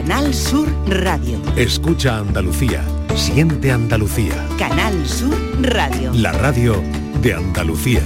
Canal Sur Radio. Escucha Andalucía. Siente Andalucía. Canal Sur Radio. La radio de Andalucía.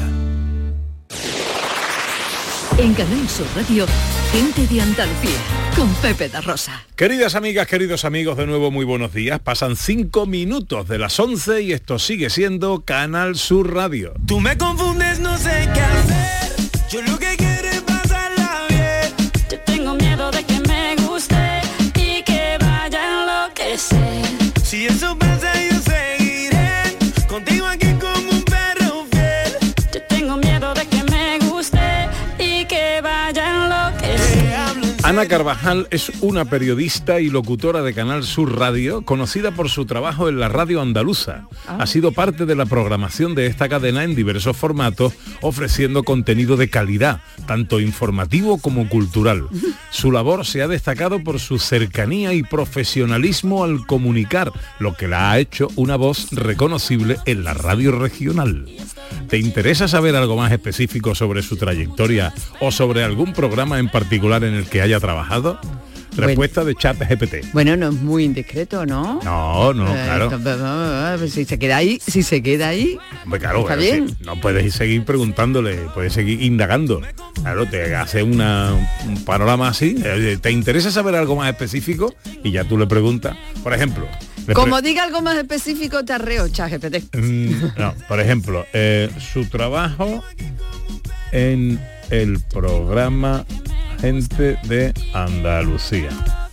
En Canal Sur Radio, gente de Andalucía, con Pepe da Rosa. Queridas amigas, queridos amigos, de nuevo muy buenos días. Pasan 5 minutos de las 11 y esto sigue siendo Canal Sur Radio. Tú me confundes, no sé qué hacer. Yo lo que quiero es pasarla bien. Yo tengo miedo de que me guste y que vaya a enloquecer. Si eso pasa, yo seguiré contigo aquí como un perro fiel. Yo tengo miedo de que me guste y que vaya a enloquecer. Ana Carvajal es una periodista y locutora de Canal Sur Radio, conocida por su trabajo en la radio andaluza. Ha sido parte de la programación de esta cadena en diversos formatos, ofreciendo contenido de calidad, tanto informativo como cultural. Su labor se ha destacado por su cercanía y profesionalismo al comunicar, lo que la ha hecho una voz reconocible en la radio regional. ¿Te interesa saber algo más específico sobre su trayectoria o sobre algún programa en particular en el que haya trabajado? Respuesta de ChatGPT. Bueno, no es muy indiscreto, ¿no? No, claro. Si se queda ahí, Pues claro, está bien. Sí, no puedes seguir preguntándole, puedes seguir indagando. Claro, te hace un panorama así. ¿Te interesa saber algo más específico? Y ya tú le preguntas, por ejemplo. Como diga algo más específico, te arreo, ChatGPT. No, por ejemplo, su trabajo en el programa Gente de Andalucía.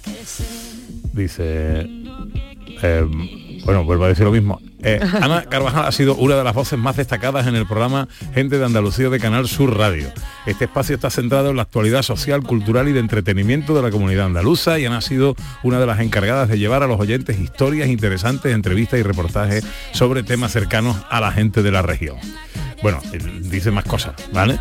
Dice, vuelvo a decir lo mismo. Ana Carvajal ha sido una de las voces más destacadas en el programa Gente de Andalucía de Canal Sur Radio. Este espacio está centrado en la actualidad social, cultural y de entretenimiento de la comunidad andaluza, y Ana ha sido una de las encargadas de llevar a los oyentes historias interesantes, entrevistas y reportajes sobre temas cercanos a la gente de la región. Bueno, dice más cosas, ¿vale?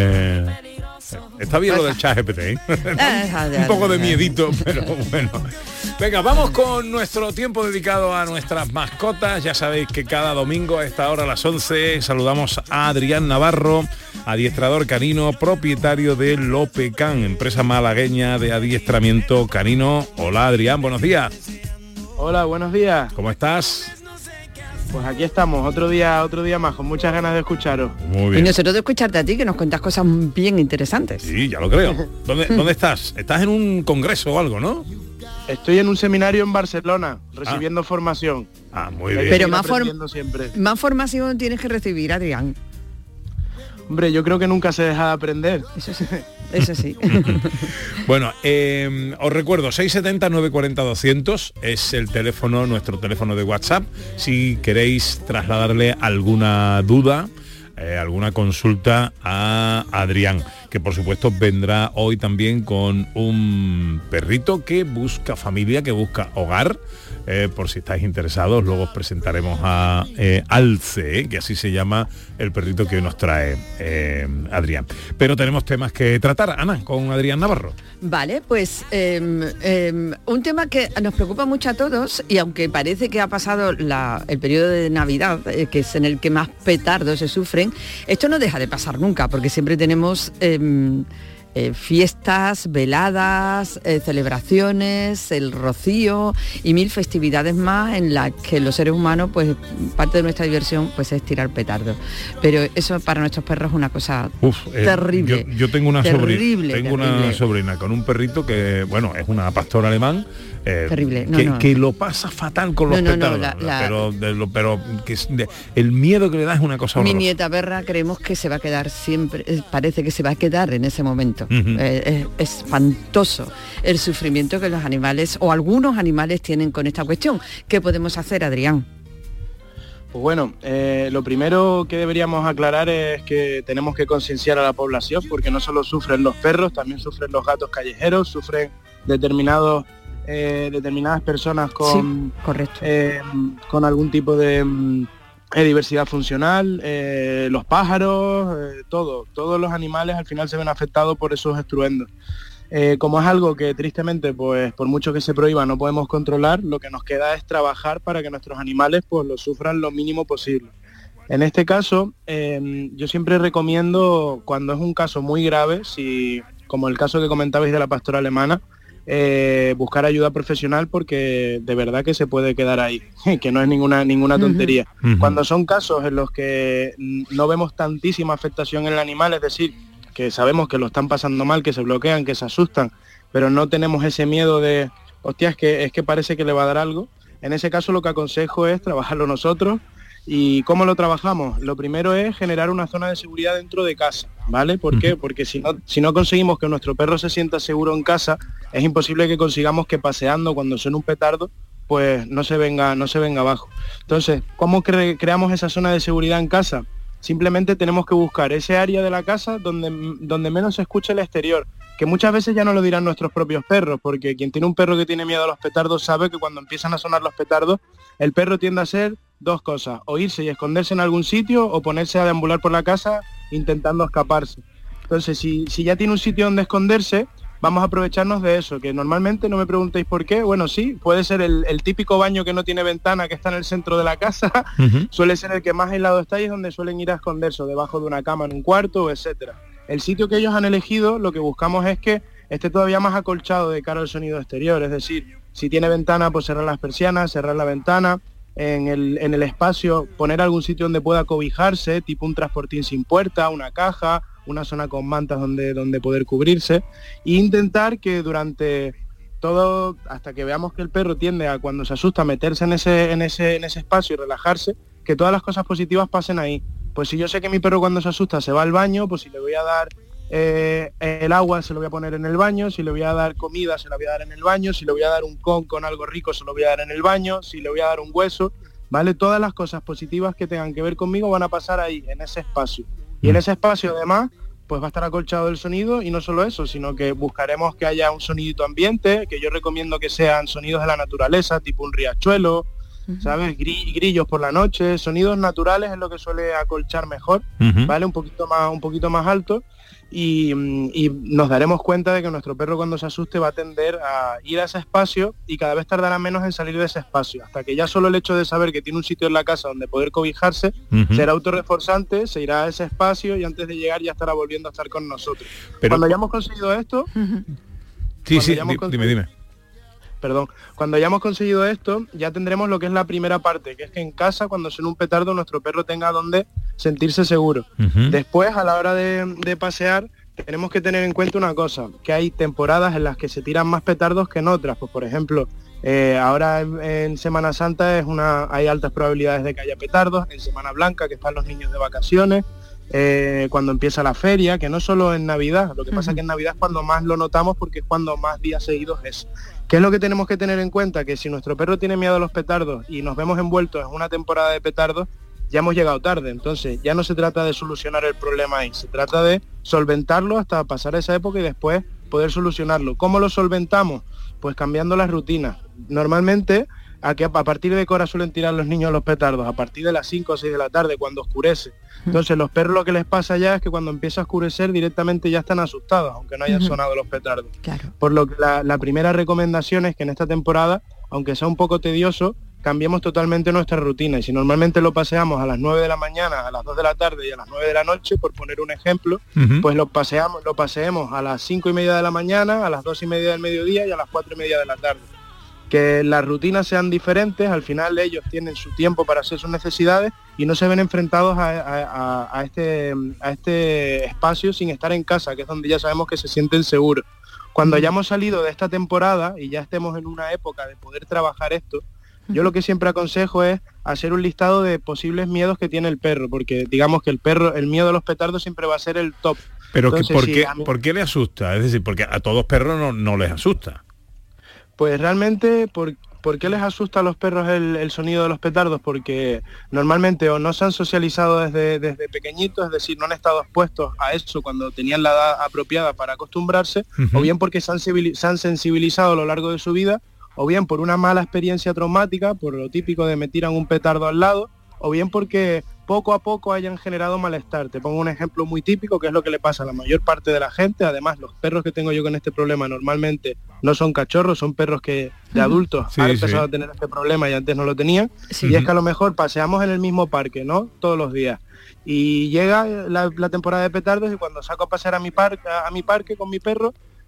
Está bien lo del ChatGPT, ¿eh? Un poco de miedito, pero bueno. Venga, vamos con nuestro tiempo dedicado a nuestras mascotas. Ya sabéis que cada domingo a esta hora, a las 11, saludamos a Adrián Navarro, adiestrador canino, propietario de Lopecan, empresa malagueña de adiestramiento canino. Hola Adrián, buenos días. Hola, buenos días. ¿Cómo estás? Pues aquí estamos, otro día más, con muchas ganas de escucharos. Muy bien. Y nosotros de escucharte a ti, que nos cuentas cosas bien interesantes. Sí, ya lo creo. ¿Dónde estás? Estás en un congreso o algo, ¿no? Estoy en un seminario en Barcelona, recibiendo formación. Muy bien. Pero más formación tienes que recibir, Adrián. Hombre, yo creo que nunca se deja de aprender. Eso sí. Bueno, os recuerdo, 670-940-200 es el teléfono, nuestro teléfono de WhatsApp. Si queréis trasladarle alguna duda, alguna consulta a Adrián, que por supuesto vendrá hoy también con un perrito que busca familia, que busca hogar. Por si estáis interesados, luego os presentaremos a Alce, que así se llama el perrito que hoy nos trae Adrián. Pero tenemos temas que tratar, Ana, con Adrián Navarro. Vale, pues un tema que nos preocupa mucho a todos, y aunque parece que ha pasado el periodo de Navidad, que es en el que más petardos se sufren, esto no deja de pasar nunca, porque siempre tenemos fiestas, veladas, celebraciones, el rocío y 1000 festividades más en las que los seres humanos, pues parte de nuestra diversión pues es tirar petardos. Pero eso para nuestros perros es una cosa terrible. Yo tengo una terrible. sobrina con un perrito que, bueno, es una pastora alemán. Terrible. Que lo pasa fatal con los petardos. Pero el miedo que le da es una cosa horrorosa. Mi nieta perra creemos que se va a quedar siempre, parece que se va a quedar en ese momento. Es espantoso el sufrimiento que los animales o algunos animales tienen con esta cuestión. ¿Qué podemos hacer, Adrián? Pues bueno, lo primero que deberíamos aclarar es que tenemos que concienciar a la población, porque no solo sufren los perros, también sufren los gatos callejeros, sufren determinadas personas con, sí, correcto. Con algún tipo de diversidad funcional, los pájaros, todos los animales al final se ven afectados por esos estruendos. Como es algo que tristemente, pues por mucho que se prohíba, no podemos controlar, lo que nos queda es trabajar para que nuestros animales pues lo sufran lo mínimo posible. En este caso, yo siempre recomiendo, cuando es un caso muy grave, como el caso que comentabais de la pastora alemana, buscar ayuda profesional, porque de verdad que se puede quedar ahí, que no es ninguna tontería. Cuando son casos en los que no vemos tantísima afectación en el animal, es decir, que sabemos que lo están pasando mal, que se bloquean, que se asustan, pero no tenemos ese miedo de, hostia, es que parece que le va a dar algo, en ese caso lo que aconsejo es trabajarlo nosotros. ¿Y cómo lo trabajamos? Lo primero es generar una zona de seguridad dentro de casa, ¿vale? ¿Por qué? Porque si no conseguimos que nuestro perro se sienta seguro en casa, es imposible que consigamos que paseando cuando suene un petardo, pues no se venga abajo. Entonces, ¿cómo creamos esa zona de seguridad en casa? Simplemente tenemos que buscar ese área de la casa donde menos se escuche el exterior, que muchas veces ya no lo dirán nuestros propios perros, porque quien tiene un perro que tiene miedo a los petardos sabe que cuando empiezan a sonar los petardos, el perro tiende a hacer dos cosas: o irse y esconderse en algún sitio, o ponerse a deambular por la casa intentando escaparse. Entonces, si ya tiene un sitio donde esconderse, vamos a aprovecharnos de eso, que normalmente, no me preguntéis por qué, bueno, sí, puede ser el típico baño que no tiene ventana, que está en el centro de la casa, suele ser el que más aislado está y es donde suelen ir a esconderse, o debajo de una cama en un cuarto, etcétera. El sitio que ellos han elegido, lo que buscamos es que esté todavía más acolchado de cara al sonido exterior, es decir, si tiene ventana, pues cerrar las persianas, cerrar la ventana, en el espacio poner algún sitio donde pueda cobijarse, tipo un transportín sin puerta, una caja, una zona con mantas donde poder cubrirse, e intentar que durante todo, hasta que veamos que el perro tiende a, cuando se asusta, meterse en ese espacio y relajarse, que todas las cosas positivas pasen ahí. Pues si yo sé que mi perro cuando se asusta se va al baño, pues si le voy a dar el agua se lo voy a poner en el baño, si le voy a dar comida se la voy a dar en el baño, si le voy a dar un con algo rico se lo voy a dar en el baño, si le voy a dar un hueso, ¿vale? Todas las cosas positivas que tengan que ver conmigo van a pasar ahí, en ese espacio. Y en ese espacio además, pues va a estar acolchado el sonido, y no solo eso, sino que buscaremos que haya un sonidito ambiente, que yo recomiendo que sean sonidos de la naturaleza, tipo un riachuelo, ¿sabes? Grillos por la noche, sonidos naturales es lo que suele acolchar mejor, ¿vale? Un poquito más alto, y nos daremos cuenta de que nuestro perro cuando se asuste va a tender a ir a ese espacio y cada vez tardará menos en salir de ese espacio, hasta que ya solo el hecho de saber que tiene un sitio en la casa donde poder cobijarse será autorreforzante, se irá a ese espacio y antes de llegar ya estará volviendo a estar con nosotros. Pero cuando hayamos conseguido esto... Dime. Perdón, cuando hayamos conseguido esto, ya tendremos lo que es la primera parte, que es que en casa, cuando suene un petardo, nuestro perro tenga donde sentirse seguro. Después, a la hora de pasear, tenemos que tener en cuenta una cosa, que hay temporadas en las que se tiran más petardos que en otras. Pues por ejemplo, ahora en Semana Santa hay altas probabilidades de que haya petardos, en Semana Blanca, que están los niños de vacaciones, cuando empieza la feria, que no solo en Navidad, lo que pasa es que en Navidad es cuando más lo notamos porque es cuando más días seguidos es. ¿Qué es lo que tenemos que tener en cuenta? Que si nuestro perro tiene miedo a los petardos y nos vemos envueltos en una temporada de petardos, ya hemos llegado tarde. Entonces ya no se trata de solucionar el problema ahí, se trata de solventarlo hasta pasar esa época y después poder solucionarlo. ¿Cómo lo solventamos? Pues cambiando las rutinas. Normalmente, a partir de qué hora suelen tirar los niños los petardos, a partir de las 5 o 6 de la tarde, cuando oscurece. Entonces los perros lo que les pasa ya es que cuando empieza a oscurecer directamente ya están asustados, aunque no hayan sonado los petardos. Claro. Por lo que la primera recomendación es que en esta temporada, aunque sea un poco tedioso, cambiemos totalmente nuestra rutina. Y si normalmente lo paseamos a las 9 de la mañana, a las 2 de la tarde y a las 9 de la noche, por poner un ejemplo, pues lo paseemos a las 5 y media de la mañana, a las 2 y media del mediodía y a las 4 y media de la tarde. Que las rutinas sean diferentes, al final ellos tienen su tiempo para hacer sus necesidades y no se ven enfrentados a este espacio sin estar en casa, que es donde ya sabemos que se sienten seguros. Cuando hayamos salido de esta temporada y ya estemos en una época de poder trabajar esto, yo lo que siempre aconsejo es hacer un listado de posibles miedos que tiene el perro, porque digamos que el miedo a los petardos siempre va a ser el top. Pero entonces, ¿por qué le asusta? Es decir, porque a todos perros no les asusta. Pues realmente, ¿por qué les asusta a los perros el sonido de los petardos? Porque normalmente o no se han socializado desde pequeñitos, es decir, no han estado expuestos a eso cuando tenían la edad apropiada para acostumbrarse, o bien porque se han sensibilizado a lo largo de su vida, o bien por una mala experiencia traumática, por lo típico de me tiran un petardo al lado, o bien porque poco a poco hayan generado malestar. Te pongo un ejemplo muy típico, que es lo que le pasa a la mayor parte de la gente. Además, los perros que tengo yo con este problema normalmente no son cachorros, son perros que de adultos han empezado a tener este problema y antes no lo tenían. Y es que a lo mejor paseamos en el mismo parque, ¿no? Todos los días. Y llega la temporada de petardos y cuando saco a pasear a mi parque con mi perro,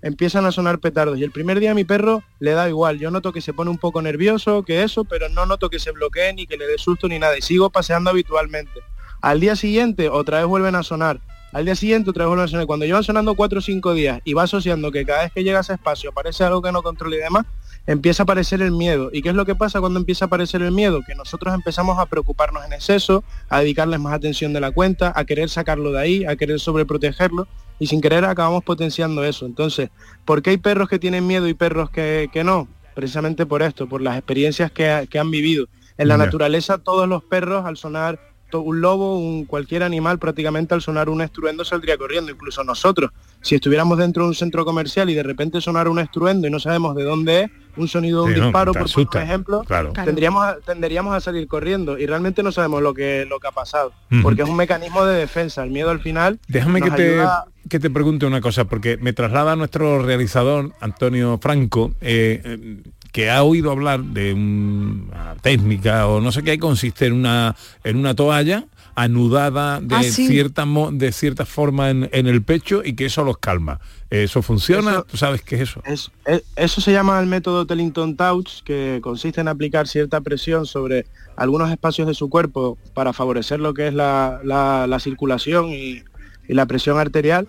empiezan a sonar petardos. Y el primer día a mi perro le da igual. Yo noto que se pone un poco nervioso, que eso, pero no noto que se bloquee ni que le dé susto ni nada. Y sigo paseando habitualmente. Al día siguiente otra vez vuelven a sonar. Al día siguiente otra vez vuelven a sonar. Cuando llevan sonando 4 o 5 días y va asociando que cada vez que llega a ese espacio aparece algo que no controla y demás, empieza a aparecer el miedo. ¿Y qué es lo que pasa cuando empieza a aparecer el miedo? Que nosotros empezamos a preocuparnos en exceso, a dedicarles más atención de la cuenta, a querer sacarlo de ahí, a querer sobreprotegerlo, y sin querer acabamos potenciando eso. Entonces, ¿por qué hay perros que tienen miedo y perros que no? Precisamente por esto, por las experiencias que han vivido. En la naturaleza, todos los perros, al sonar un lobo, cualquier animal, prácticamente al sonar un estruendo saldría corriendo. Incluso nosotros, si estuviéramos dentro de un centro comercial y de repente sonara un estruendo y no sabemos de dónde es, un sonido de un disparo, por ejemplo, claro. tenderíamos a salir corriendo, y realmente no sabemos lo que ha pasado, porque es un mecanismo de defensa. El miedo al final... Déjame que te pregunte una cosa, porque me traslada nuestro realizador, Antonio Franco, que ha oído hablar de una técnica o no sé qué, consiste en una toalla anudada de cierta forma en el pecho, y que eso los calma. ¿Eso funciona? ¿Tú sabes qué es eso? Eso se llama el método Tellington Touch, que consiste en aplicar cierta presión sobre algunos espacios de su cuerpo para favorecer lo que es la circulación y la presión arterial.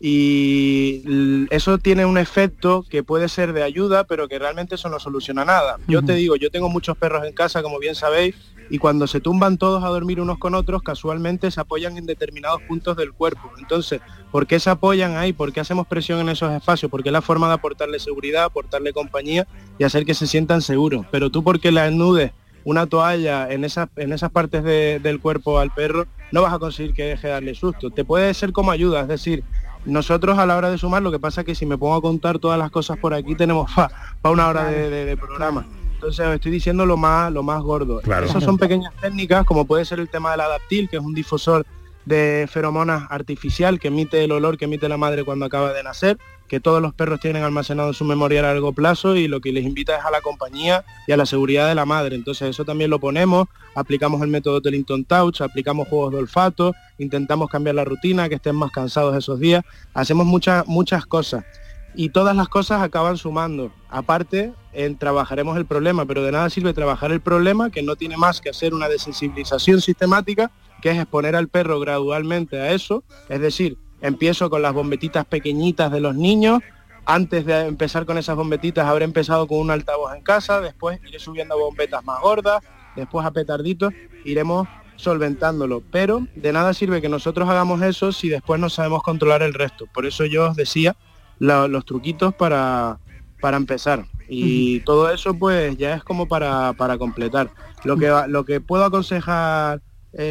Y eso tiene un efecto que puede ser de ayuda, pero que realmente eso no soluciona nada. Yo te digo, yo tengo muchos perros en casa, como bien sabéis, y cuando se tumban todos a dormir unos con otros, casualmente se apoyan en determinados puntos del cuerpo. Entonces, ¿por qué se apoyan ahí? ¿Por qué hacemos presión en esos espacios? Porque es la forma de aportarle seguridad, aportarle compañía y hacer que se sientan seguros. Pero tú, porque le anudes una toalla en esas partes del cuerpo al perro, no vas a conseguir que deje de darle susto. Te puede ser como ayuda, es decir, nosotros a la hora de sumar, lo que pasa es que si me pongo a contar todas las cosas por aquí, tenemos para una hora de programa. Entonces os estoy diciendo lo más gordo. Claro. Esas son pequeñas técnicas, como puede ser el tema del adaptil, que es un difusor de feromonas artificial que emite el olor que emite la madre cuando acaba de nacer, que todos los perros tienen almacenado en su memoria a largo plazo, y lo que les invita es a la compañía y a la seguridad de la madre. Entonces eso también lo ponemos, aplicamos el método Tellington Touch, aplicamos juegos de olfato, intentamos cambiar la rutina, que estén más cansados esos días, hacemos muchas cosas. Y todas las cosas acaban sumando. Aparte, trabajaremos el problema, pero de nada sirve trabajar el problema, que no tiene más que hacer una desensibilización sistemática, que es exponer al perro gradualmente a eso. Es decir, empiezo con las bombetitas pequeñitas de los niños. Antes de empezar con esas bombetitas habré empezado con un altavoz en casa, después iré subiendo a bombetas más gordas, después a petarditos, iremos solventándolo. Pero de nada sirve que nosotros hagamos eso si después no sabemos controlar el resto. Por eso yo os decía los truquitos para empezar, y todo eso pues ya es como para completar. Lo que puedo aconsejar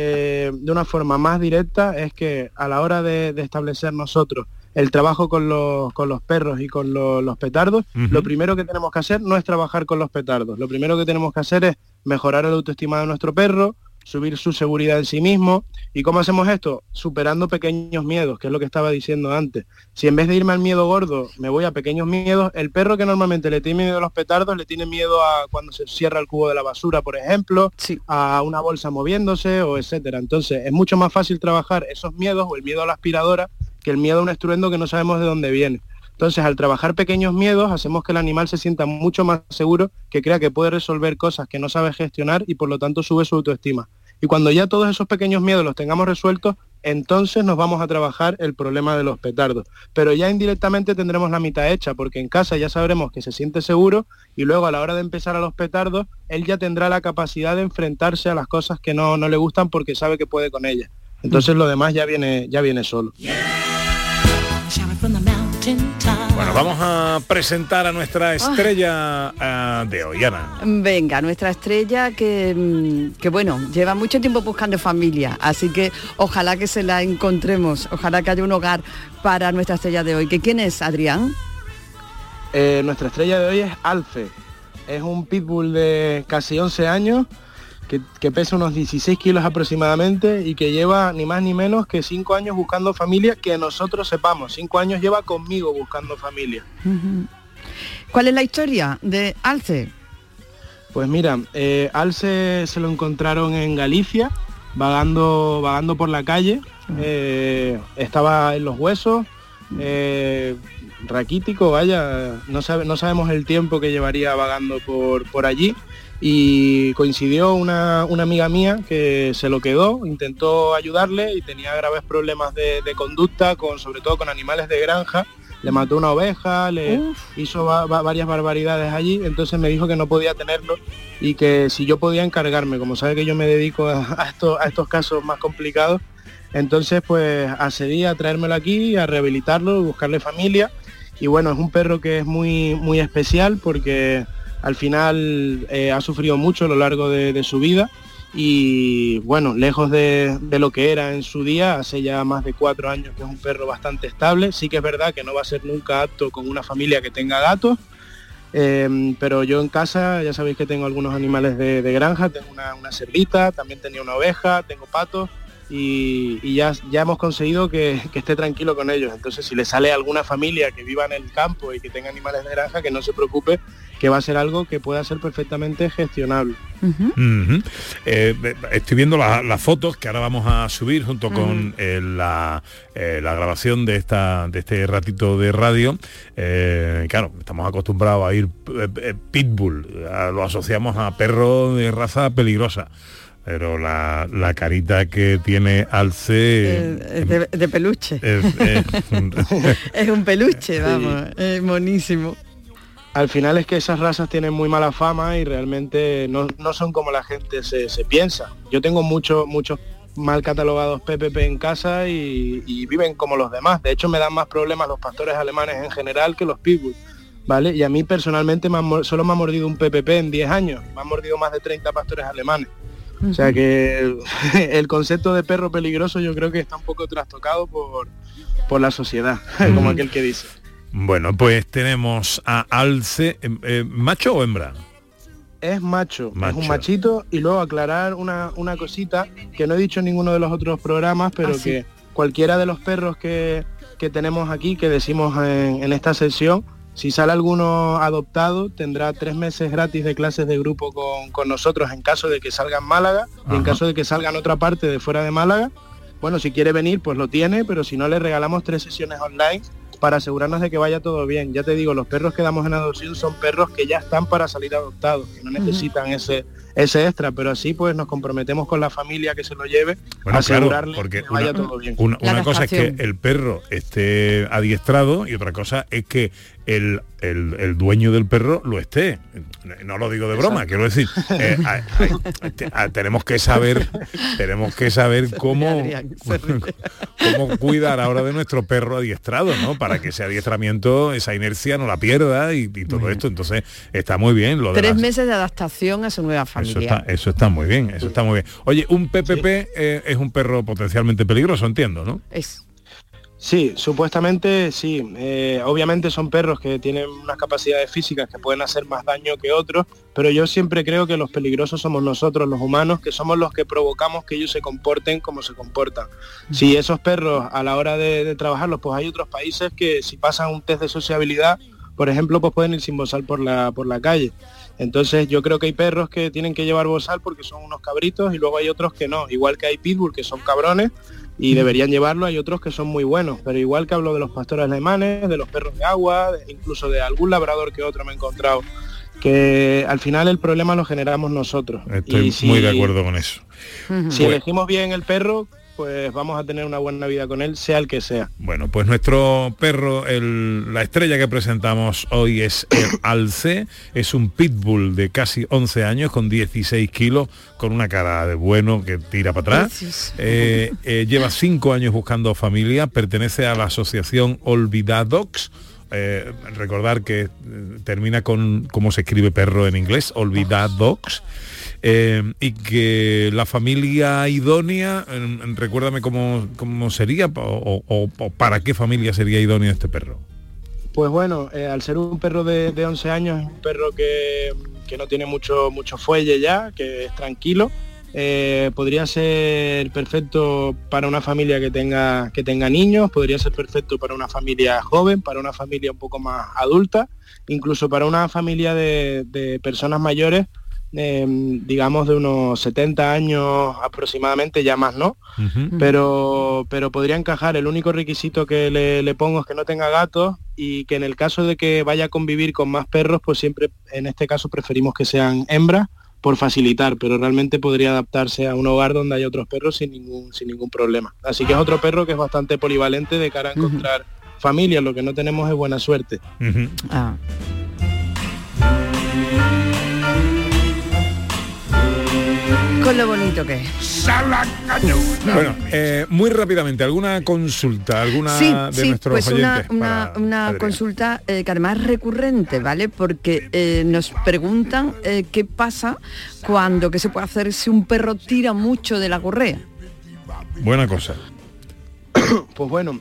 de una forma más directa es que a la hora de establecer nosotros el trabajo con los perros y con los petardos, lo primero que tenemos que hacer no es trabajar con los petardos. Lo primero que tenemos que hacer es mejorar el autoestima de nuestro perro, subir su seguridad en sí mismo. ¿Y cómo hacemos esto? Superando pequeños miedos, que es lo que estaba diciendo antes. Si en vez de irme al miedo gordo me voy a pequeños miedos, el perro que normalmente le tiene miedo a los petardos, le tiene miedo a cuando se cierra el cubo de la basura, por ejemplo, sí, a una bolsa moviéndose, o etcétera. Entonces es mucho más fácil trabajar esos miedos, o el miedo a la aspiradora, que el miedo a un estruendo que no sabemos de dónde viene. Entonces, al trabajar pequeños miedos, hacemos que el animal se sienta mucho más seguro, que crea que puede resolver cosas que no sabe gestionar, y por lo tanto sube su autoestima. Y cuando ya todos esos pequeños miedos los tengamos resueltos, entonces nos vamos a trabajar el problema de los petardos. Pero ya indirectamente tendremos la mitad hecha, porque en casa ya sabremos que se siente seguro, y luego a la hora de empezar a los petardos, él ya tendrá la capacidad de enfrentarse a las cosas que no le gustan, porque sabe que puede con ellas. Entonces lo demás ya viene solo. Bueno, vamos a presentar a nuestra estrella de hoy, Ana. Venga, nuestra estrella que bueno, lleva mucho tiempo buscando familia, así que ojalá que se la encontremos, ojalá que haya un hogar para nuestra estrella de hoy. ¿Que quién es, Adrián? Nuestra estrella de hoy es Alce. Es un pitbull de casi 11 años, que pesa unos 16 kilos aproximadamente, y que lleva ni más ni menos que 5 años buscando familia, que nosotros sepamos. 5 años lleva conmigo buscando familia. ¿Cuál es la historia de Alce? Pues mira, Alce se lo encontraron en Galicia, vagando por la calle. Estaba en los huesos, raquítico, vaya, no sabemos el tiempo que llevaría vagando por allí, y coincidió una amiga mía que se lo quedó, intentó ayudarle y tenía graves problemas de conducta, sobre todo con animales de granja. Le mató una oveja, le hizo varias barbaridades allí, entonces me dijo que no podía tenerlo y que si yo podía encargarme, como sabe que yo me dedico a estos casos más complicados, entonces pues accedí a traérmelo aquí, a rehabilitarlo, buscarle familia. Y bueno, es un perro que es muy, muy especial porque al final ha sufrido mucho a lo largo de su vida y bueno, lejos de lo que era en su día, hace ya más de 4 años que es un perro bastante estable. Sí que es verdad que no va a ser nunca apto con una familia que tenga gatos, pero yo en casa ya sabéis que tengo algunos animales de granja, tengo una cerdita, también tenía una oveja, tengo patos y ya hemos conseguido que esté tranquilo con ellos. Entonces si le sale a alguna familia que viva en el campo y que tenga animales de granja, que no se preocupe, que va a ser algo que pueda ser perfectamente gestionable. Estoy viendo las fotos que ahora vamos a subir junto con la grabación de este ratito de radio. Claro, estamos acostumbrados a ir pitbull, lo asociamos a perro de raza peligrosa. Pero la carita que tiene Alce... es de peluche. Es un peluche, vamos, es monísimo. Al final es que esas razas tienen muy mala fama y realmente no son como la gente se piensa. Yo tengo muchos mal catalogados PPP en casa y viven como los demás. De hecho, me dan más problemas los pastores alemanes en general que los pitbull, ¿vale? Y a mí personalmente solo me ha mordido un PPP en 10 años. Me han mordido más de 30 pastores alemanes. O sea que el concepto de perro peligroso yo creo que está un poco trastocado por la sociedad, como aquel que dice. Bueno, pues tenemos a Alce, ¿macho o hembra? Es macho, es un machito. Y luego aclarar una cosita que no he dicho en ninguno de los otros programas, pero que cualquiera de los perros que tenemos aquí, que decimos en esta sesión, si sale alguno adoptado, tendrá 3 meses gratis de clases de grupo con nosotros en caso de que salga en Málaga. Y en caso de que salga en otra parte de fuera de Málaga, bueno, si quiere venir, pues lo tiene, pero si no, le regalamos 3 sesiones online para asegurarnos de que vaya todo bien. Ya te digo, los perros que damos en adopción son perros que ya están para salir adoptados, que no necesitan ese extra, pero así pues nos comprometemos con la familia que se lo lleve, a asegurarle que vaya todo bien. Una cosa es que el perro esté adiestrado y otra cosa es que el dueño del perro lo esté. No lo digo de broma, quiero decir, tenemos que saber cómo cuidar ahora de nuestro perro adiestrado, ¿no? Para que ese adiestramiento, esa inercia no la pierda y todo esto. Entonces está muy bien. 3 meses de adaptación a su nueva familia. Eso está muy bien, eso está muy bien. Oye, un PPP es un perro potencialmente peligroso, entiendo, ¿no? Sí, supuestamente sí. Obviamente son perros que tienen unas capacidades físicas que pueden hacer más daño que otros, pero yo siempre creo que los peligrosos somos nosotros, los humanos, que somos los que provocamos que ellos se comporten como se comportan. Si esos perros a la hora de trabajarlos, pues hay otros países que si pasan un test de sociabilidad, por ejemplo, pues pueden ir sin bozal por la calle. Entonces yo creo que hay perros que tienen que llevar bozal porque son unos cabritos y luego hay otros que no. Igual que hay pitbull que son cabrones y deberían llevarlo, hay otros que son muy buenos. Pero igual que hablo de los pastores alemanes, de los perros de agua, incluso de algún labrador que otro me he encontrado, que al final el problema lo generamos nosotros. Estoy muy de acuerdo con eso. Si elegimos bien el perro, pues vamos a tener una buena vida con él, sea el que sea. Bueno, pues nuestro perro, la estrella que presentamos hoy es el Alce, es un pitbull de casi 11 años, con 16 kilos, con una cara de bueno que tira para atrás. Lleva 5 años buscando familia, pertenece a la asociación Olvidadogs. Recordar que termina con cómo se escribe perro en inglés, Olvidadogs. Y que la familia idónea, recuérdame cómo sería o para qué familia sería idóneo este perro. Pues bueno, al ser un perro de 11 años, es un perro que no tiene mucho fuelle ya, que es tranquilo. Podría ser perfecto para una familia que tenga niños, podría ser perfecto para una familia joven, para una familia un poco más adulta, incluso para una familia de personas mayores digamos de unos 70 años aproximadamente, ya más no, pero podría encajar. El único requisito que le pongo es que no tenga gatos y que en el caso de que vaya a convivir con más perros, pues siempre en este caso preferimos que sean hembras por facilitar, pero realmente podría adaptarse a un hogar donde haya otros perros sin ningún problema. Así que es otro perro que es bastante polivalente de cara a encontrar familia. Lo que no tenemos es buena suerte. Con lo bonito que es. Bueno, muy rápidamente, ¿alguna consulta? ¿Alguna de nuestros pues oyentes? Una consulta que además es recurrente, ¿vale? Porque nos preguntan qué pasa qué se puede hacer si un perro tira mucho de la correa. Buena cosa. Pues bueno,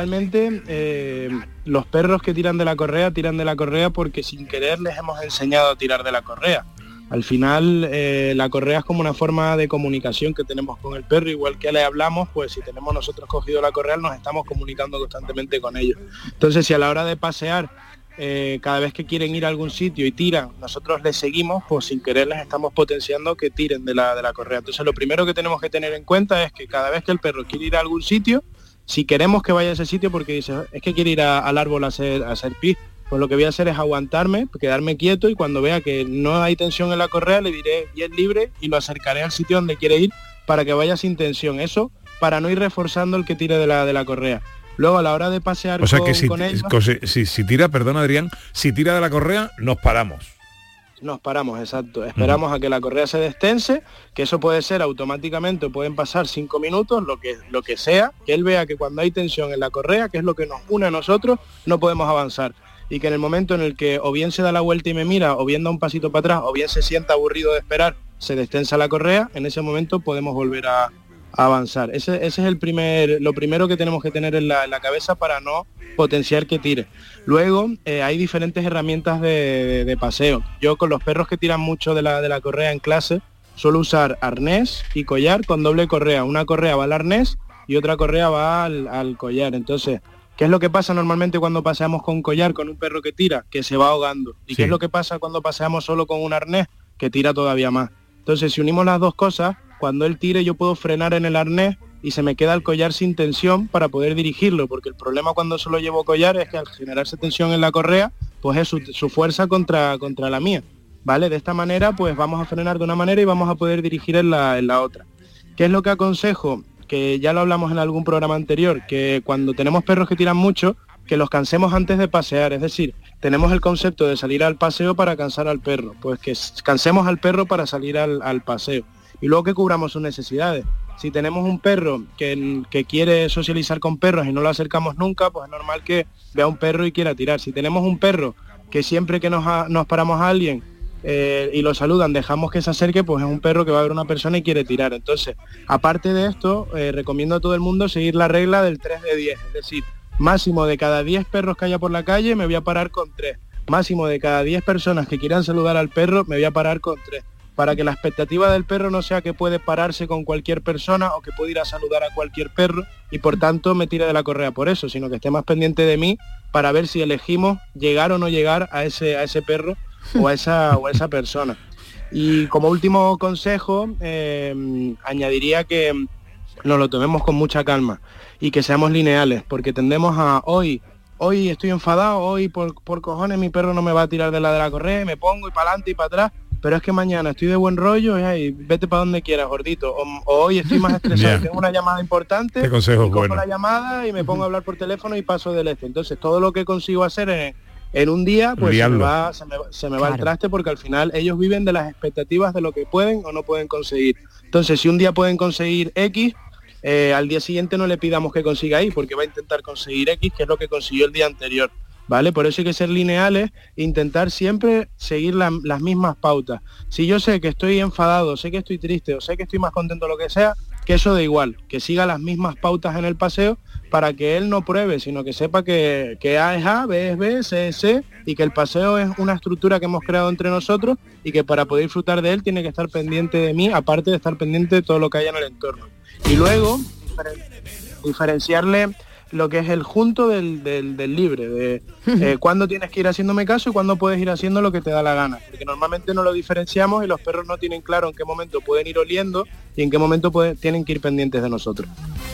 realmente los perros que tiran de la correa porque sin querer les hemos enseñado a tirar de la correa. Al final la correa es como una forma de comunicación que tenemos con el perro, igual que le hablamos, pues si tenemos nosotros cogido la correa nos estamos comunicando constantemente con ellos. Entonces si a la hora de pasear, cada vez que quieren ir a algún sitio y tiran, nosotros les seguimos, pues sin querer les estamos potenciando que tiren de la correa. Entonces lo primero que tenemos que tener en cuenta es que cada vez que el perro quiere ir a algún sitio, si queremos que vaya a ese sitio porque dice, es que quiere ir al árbol a hacer pis, pues lo que voy a hacer es aguantarme, quedarme quieto y cuando vea que no hay tensión en la correa le diré bien libre y lo acercaré al sitio donde quiere ir para que vaya sin tensión. Eso para no ir reforzando el que tire de la correa. Luego a la hora de pasear con ellos... si tira, perdón Adrián, si tira de la correa nos paramos. Nos paramos, exacto. Esperamos a que la correa se destense, que eso puede ser automáticamente, pueden pasar 5 minutos, lo que sea, que él vea que cuando hay tensión en la correa, que es lo que nos une a nosotros, no podemos avanzar. Y que en el momento en el que o bien se da la vuelta y me mira, o bien da un pasito para atrás, o bien se sienta aburrido de esperar, se destensa la correa, en ese momento podemos volver a avanzar. Ese es lo primero que tenemos que tener en la cabeza para no potenciar que tire. Luego hay diferentes herramientas de paseo. Yo con los perros que tiran mucho de la correa en clase suelo usar arnés y collar con doble correa. Una correa va al arnés y otra correa va al collar. Entonces, ¿qué es lo que pasa normalmente cuando paseamos con collar con un perro que tira? Que se va ahogando. ¿Y qué es lo que pasa cuando paseamos solo con un arnés? Que tira todavía más. Entonces, si unimos las dos cosas, cuando él tire yo puedo frenar en el arnés y se me queda el collar sin tensión para poder dirigirlo, porque el problema cuando solo llevo collar es que al generarse tensión en la correa, pues es su fuerza contra la mía, ¿vale? De esta manera, pues vamos a frenar de una manera y vamos a poder dirigir en la otra. ¿Qué es lo que aconsejo? Que ya lo hablamos en algún programa anterior, que cuando tenemos perros que tiran mucho, que los cansemos antes de pasear, es decir, tenemos el concepto de salir al paseo para cansar al perro, pues que cansemos al perro para salir al paseo. Y luego que cubramos sus necesidades. Si tenemos un perro que quiere socializar con perros y no lo acercamos nunca, pues es normal que vea un perro y quiera tirar. Si tenemos un perro que siempre que nos paramos a alguien y lo saludan, dejamos que se acerque, pues es un perro que va a ver una persona y quiere tirar. Entonces, aparte de esto, recomiendo a todo el mundo seguir la regla del 3 de 10. Es decir, máximo de cada 10 perros que haya por la calle, me voy a parar con 3. Máximo de cada 10 personas que quieran saludar al perro, me voy a parar con 3. Para que la expectativa del perro no sea que puede pararse con cualquier persona o que puede ir a saludar a cualquier perro y por tanto me tire de la correa por eso, sino que esté más pendiente de mí para ver si elegimos llegar o no llegar a ese perro o a esa persona. Y como último consejo, añadiría que nos lo tomemos con mucha calma y que seamos lineales, porque tendemos a hoy estoy enfadado, hoy por cojones mi perro no me va a tirar de la correa y me pongo y para adelante y para atrás. Pero es que mañana estoy de buen rollo y vete para donde quieras, gordito. O hoy estoy más estresado, tengo una llamada importante, cojo la llamada y me pongo a hablar por teléfono y paso del este. Entonces todo lo que consigo hacer en un día, pues se me va el traste, porque al final ellos viven de las expectativas de lo que pueden o no pueden conseguir. Entonces si un día pueden conseguir X, al día siguiente no le pidamos que consiga Y, porque va a intentar conseguir X, que es lo que consiguió el día anterior. ¿Vale? Por eso hay que ser lineales, intentar siempre seguir las mismas pautas. Si yo sé que estoy enfadado, sé que estoy triste o sé que estoy más contento, lo que sea, que eso da igual, que siga las mismas pautas en el paseo para que él no pruebe, sino que sepa que A es A, B es B, C es C y que el paseo es una estructura que hemos creado entre nosotros y que para poder disfrutar de él tiene que estar pendiente de mí, aparte de estar pendiente de todo lo que haya en el entorno. Y luego, diferenciarle lo que es el junto del libre, de cuándo tienes que ir haciéndome caso y cuándo puedes ir haciendo lo que te da la gana, porque normalmente no lo diferenciamos y los perros no tienen claro en qué momento pueden ir oliendo y en qué momento tienen que ir pendientes de nosotros.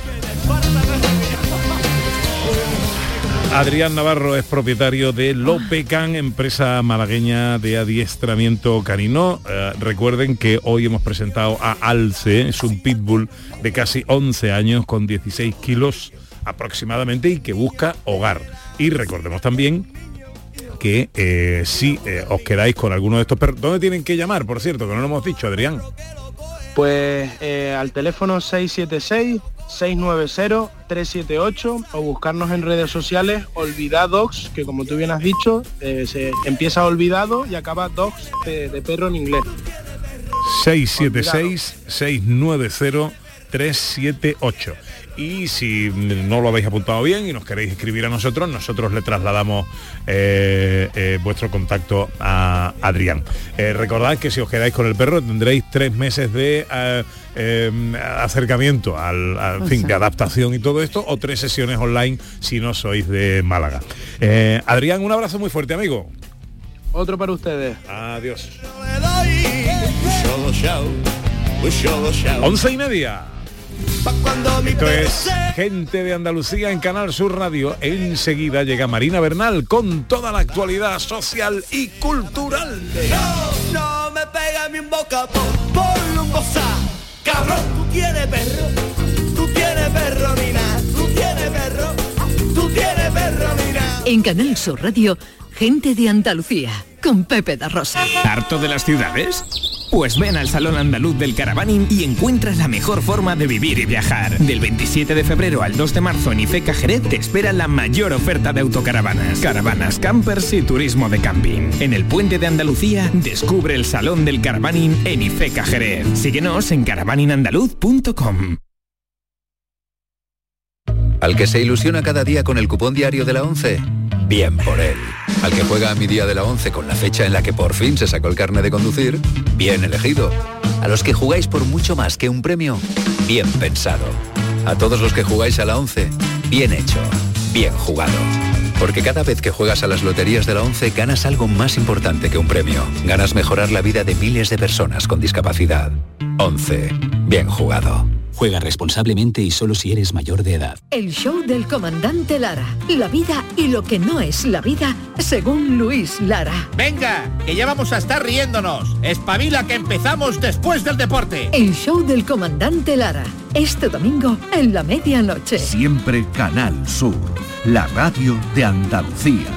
Adrián Navarro es propietario de Lopecan, empresa malagueña de adiestramiento canino. Recuerden que hoy hemos presentado a Alce, es un pitbull de casi 11 años con 16 kilos aproximadamente y que busca hogar. Y recordemos también que si os quedáis con alguno de estos perros, ¿dónde tienen que llamar, por cierto? Que no lo hemos dicho, Adrián. Pues al teléfono 676-690-378 o buscarnos en redes sociales Olvidadogs, que como tú bien has dicho, se empieza Olvidado y acaba Dogs de perro en inglés. 676-690-378. Y si no lo habéis apuntado bien y nos queréis escribir a nosotros le trasladamos vuestro contacto a Adrián. Recordad que si os quedáis con el perro tendréis 3 meses de acercamiento al fin, de adaptación y todo esto, o 3 sesiones online si no sois de Málaga. Adrián, un abrazo muy fuerte, amigo. Otro para ustedes. Adiós. 11:30. Esto es Gente de Andalucía en Canal Sur Radio. Enseguida llega Marina Bernal con toda la actualidad social y cultural. No me pega mi boca por un bosa. Cabrón, tú tienes perro, nina, tú tienes perro, nina. En Canal Sur Radio, Gente de Andalucía, con Pepe da Rosa. ¿Harto de las ciudades? Pues ven al Salón Andaluz del Caravaning y encuentras la mejor forma de vivir y viajar. Del 27 de febrero al 2 de marzo en Ifeca Jerez te espera la mayor oferta de autocaravanas, caravanas, campers y turismo de camping. En el Puente de Andalucía descubre el Salón del Caravaning en Ifeca Jerez. Síguenos en caravaninandaluz.com. Al que se ilusiona cada día con el cupón diario de la 11, bien por él. Al que juega a mi día de la 11 con la fecha en la que por fin se sacó el carnet de conducir, bien elegido. A los que jugáis por mucho más que un premio, bien pensado. A todos los que jugáis a la 11, bien hecho, bien jugado. Porque cada vez que juegas a las loterías de la 11 ganas algo más importante que un premio. Ganas mejorar la vida de miles de personas con discapacidad. 11. Bien jugado. Juega responsablemente y solo si eres mayor de edad. El show del comandante Lara. La vida y lo que no es la vida, según Luis Lara. Venga, que ya vamos a estar riéndonos. Espabila que empezamos después del deporte. El show del comandante Lara. Este domingo en la medianoche. Siempre Canal Sur, la radio de Andalucía.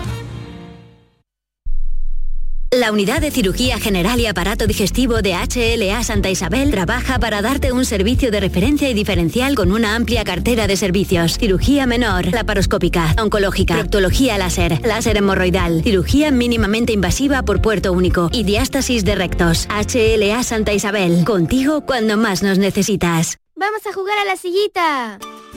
La unidad de cirugía general y aparato digestivo de HLA Santa Isabel trabaja para darte un servicio de referencia y diferencial con una amplia cartera de servicios. Cirugía menor, laparoscópica, oncológica, proctología láser hemorroidal, cirugía mínimamente invasiva por puerto único y diástasis de rectos. HLA Santa Isabel, contigo cuando más nos necesitas. ¡Vamos a jugar a la sillita!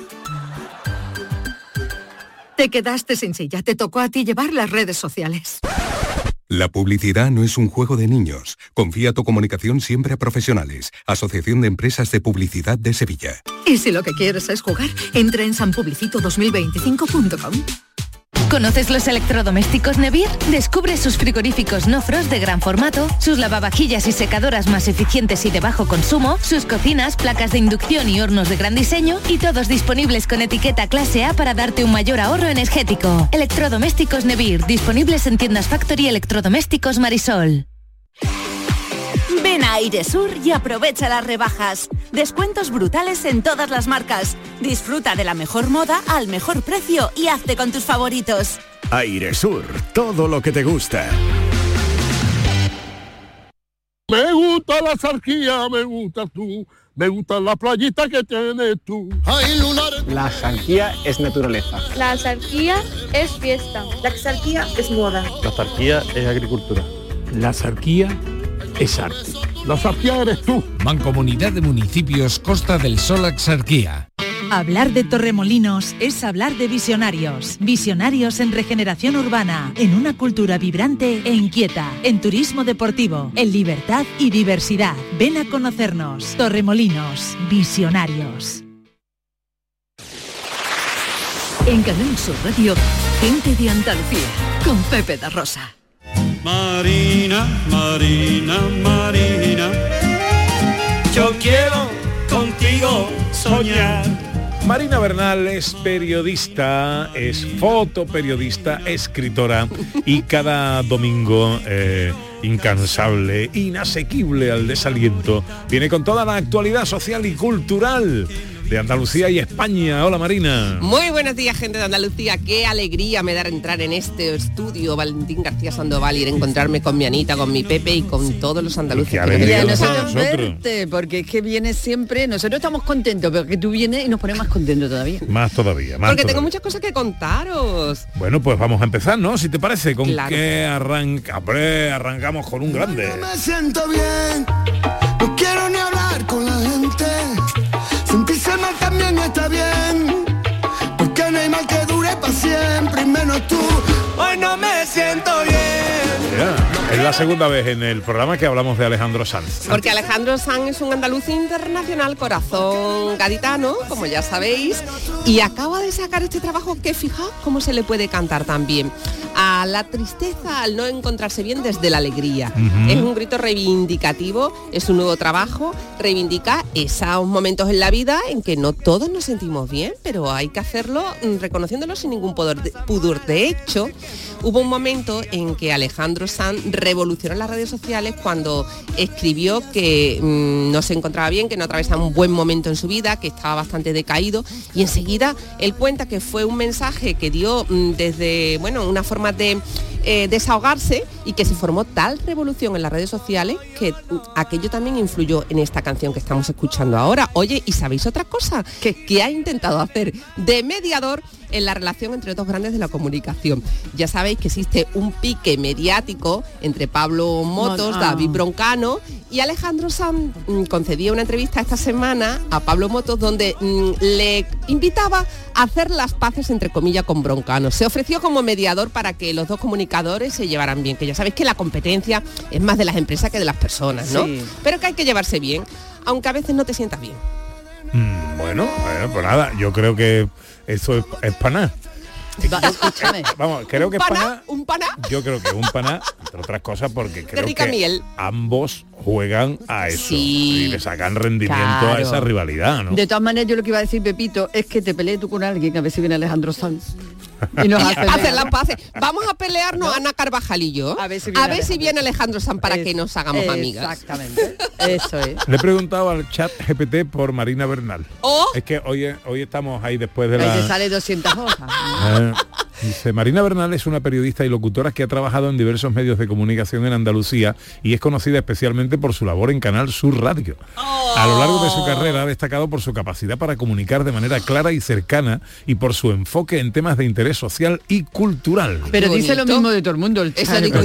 Te quedaste sin silla, te tocó a ti llevar las redes sociales. La publicidad no es un juego de niños. Confía tu comunicación siempre a profesionales. Asociación de Empresas de Publicidad de Sevilla. Y si lo que quieres es jugar, entra en sanpublicito2025.com. ¿Conoces los electrodomésticos Nevir? Descubre sus frigoríficos no frost de gran formato, sus lavavajillas y secadoras más eficientes y de bajo consumo, sus cocinas, placas de inducción y hornos de gran diseño, y todos disponibles con etiqueta clase A para darte un mayor ahorro energético. Electrodomésticos Nevir, disponibles en tiendas Factory Electrodomésticos Marisol. Ven a Airesur y aprovecha las rebajas. Descuentos brutales en todas las marcas. Disfruta de la mejor moda al mejor precio y hazte con tus favoritos. Airesur, todo lo que te gusta. Me gusta la zarquía, me gusta tú, me gusta la playita que tienes tú. La zarquía es naturaleza. La zarquía es fiesta. La zarquía es moda. La zarquía es agricultura. La zarquía es arte. La zarquía eres tú. Mancomunidad de Municipios Costa del Sol Axarquía. Hablar de Torremolinos es hablar de visionarios. Visionarios en regeneración urbana, en una cultura vibrante e inquieta, en turismo deportivo, en libertad y diversidad. Ven a conocernos. Torremolinos, visionarios. En Canal Sur Radio, Gente de Andalucía, con Pepe da Rosa. Marina, Marina, Marina, yo quiero contigo soñar. Marina Bernal es periodista, es fotoperiodista, escritora y cada domingo incansable, inasequible al desaliento, viene con toda la actualidad social y cultural de Andalucía y España. Hola Marina. Muy buenos días, gente de Andalucía. Qué alegría me da entrar en este estudio Valentín García Sandoval y ir a encontrarme con mi Anita, con mi Pepe y con todos los andaluces. Qué alegría que nosotros verte, porque es que vienes siempre, nosotros estamos contentos, pero que tú vienes y nos ponemos más contentos todavía. Más todavía. Porque tengo muchas cosas que contaros. Bueno, pues vamos a empezar, ¿no? Si te parece, ¿con claro. qué arrancamos con un grande? No me siento bien, no quiero ni hablar con la gente. Sentirse mal también está bien, porque no hay mal que dure para siempre, y menos tú. Hoy no me siento bien. Es la segunda vez en el programa que hablamos de Alejandro Sanz. Porque Alejandro Sanz es un andaluz internacional, corazón gaditano, como ya sabéis, y acaba de sacar este trabajo que, fijaos cómo se le puede cantar también. A la tristeza, al no encontrarse bien desde la alegría. Es un grito reivindicativo, es un nuevo trabajo, reivindica esos momentos en la vida en que no todos nos sentimos bien, pero hay que hacerlo reconociéndolo sin ningún pudor. De hecho, hubo un momento en que Alejandro Sanz revolucionó las redes sociales cuando escribió que no se encontraba bien, que no atravesaba un buen momento en su vida, que estaba bastante decaído, y enseguida él cuenta que fue un mensaje que dio desde, bueno, una forma de desahogarse, y que se formó tal revolución en las redes sociales que aquello también influyó en esta canción que estamos escuchando ahora. Oye, ¿y sabéis otra cosa? Que ha intentado hacer de mediador en la relación entre dos grandes de la comunicación. Ya sabéis que existe un pique mediático entre Pablo Motos, David Broncano y Alejandro Sanz. Concedía una entrevista esta semana a Pablo Motos donde le invitaba a hacer las paces, entre comillas, con Broncano. Se ofreció como mediador para que los dos comunicadores se llevaran bien, que ya sabéis que la competencia es más de las empresas que de las personas, ¿no? Sí. Pero que hay que llevarse bien, aunque a veces no te sientas bien. Bueno, pues nada, yo creo que eso es paná. Escúchame. Vamos, creo que es paná. ¿Un paná? Yo creo que es un paná, entre otras cosas, porque creo rica que miel. Ambos juegan a eso, sí, y le sacan rendimiento claro. a esa rivalidad, ¿no? De todas maneras, yo lo que iba a decir, Pepito, es que te pelees tú con alguien, a ver si viene Alejandro Sanz. Y nos hacer las paces. Vamos a pelearnos, ¿no? Ana Carvajal y yo. A ver si viene Alejandro Sanz para que nos hagamos amigas. Exactamente. Eso es. Le he preguntado al chat GPT por Marina Bernal. ¿Oh? Es que hoy estamos ahí después de ahí te sale 200 hojas. Dice, Marina Bernal es una periodista y locutora que ha trabajado en diversos medios de comunicación en Andalucía y es conocida especialmente por su labor en Canal Sur Radio. A lo largo de su carrera ha destacado por su capacidad para comunicar de manera clara y cercana y por su enfoque en temas de interés social y cultural. Pero dice lo mismo de todo el mundo. Eso digo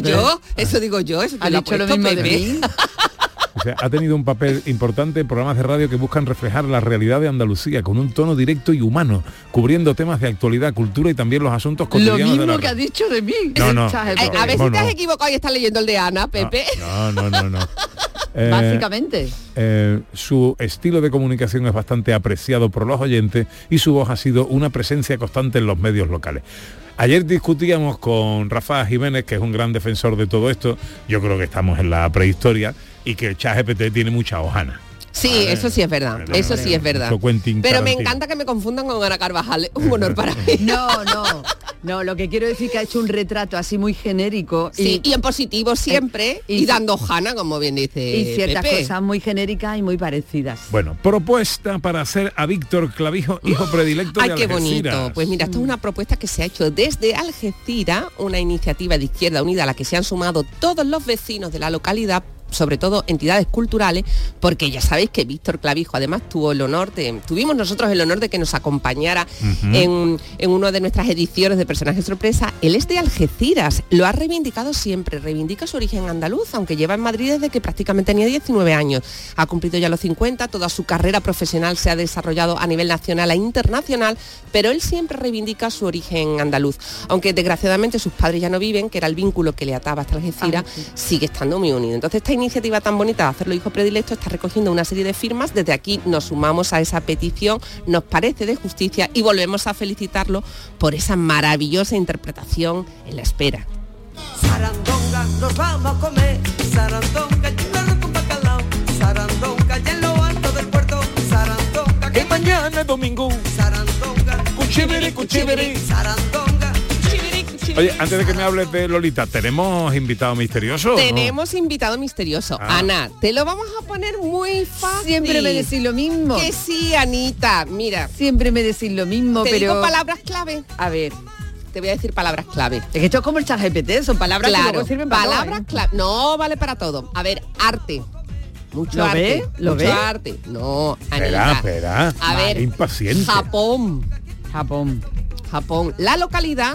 yo. Eso ha dicho lo mismo de mí. O sea, ha tenido un papel importante en programas de radio que buscan reflejar la realidad de Andalucía con un tono directo y humano, cubriendo temas de actualidad, cultura y también los asuntos cotidianos. Lo mismo de la... que ha dicho de mí. No. A ver si te has equivocado y estás leyendo el de Ana, Pepe. No. Básicamente. Su estilo de comunicación es bastante apreciado por los oyentes y su voz ha sido una presencia constante en los medios locales. Ayer discutíamos con Rafa Jiménez, que es un gran defensor de todo esto. Yo creo que estamos en la prehistoria y que el ChatGPT tiene mucha hojana. Sí, eso sí es verdad. Eso sí es verdad. Pero me encanta que me confundan con Ana Carvajal. Un honor para mí. No, lo que quiero decir es que ha hecho un retrato así muy genérico. Sí, y en positivo siempre, y dando hojana, como bien dice y ciertas Pepe. cosas muy genéricas y muy parecidas. Bueno, propuesta para hacer a Víctor Clavijo hijo predilecto de Algeciras. Ay, qué bonito. Pues mira, esto es una propuesta que se ha hecho desde Algeciras, una iniciativa de Izquierda Unida a la que se han sumado todos los vecinos de la localidad, sobre todo entidades culturales, porque ya sabéis que Víctor Clavijo además tuvimos nosotros el honor de que nos acompañara en una de nuestras ediciones de Personaje Sorpresa. Él es de Algeciras, lo ha reivindicado siempre, reivindica su origen andaluz, aunque lleva en Madrid desde que prácticamente tenía 19 años. Ha cumplido ya los 50, toda su carrera profesional se ha desarrollado a nivel nacional e internacional, pero él siempre reivindica su origen andaluz. Aunque desgraciadamente sus padres ya no viven, que era el vínculo que le ataba hasta Algeciras, sigue estando muy unido. Entonces esta iniciativa tan bonita de hacerlo hijo predilecto está recogiendo una serie de firmas. Desde aquí nos sumamos a esa petición, nos parece de justicia y volvemos a felicitarlo por esa maravillosa interpretación en la espera. Sarandonga, nos vamos a comer, sarandonga, churro con bacalao, sarandonga, y en lo alto del puerto, sarandonga, que mañana es domingo, sarandonga, cuchibiri, cuchibiri, sarandonga. Oye, antes de que me hables de Lolita, ¿tenemos invitado misterioso? Tenemos invitado misterioso. Ana, te lo vamos a poner muy fácil. Siempre me decís lo mismo. Que sí, Anita, mira. Siempre me decís lo mismo, te pero... digo palabras clave. A ver. Te voy a decir palabras clave. Es que esto es como el ChatGPT, son palabras que luego sirven para palabras clave. No vale para todo. A ver, arte. Mucho ¿Lo arte. ve? ¿Lo mucho ve? arte. No, Anita. Espera. A ver, impaciente. Japón. Japón. La localidad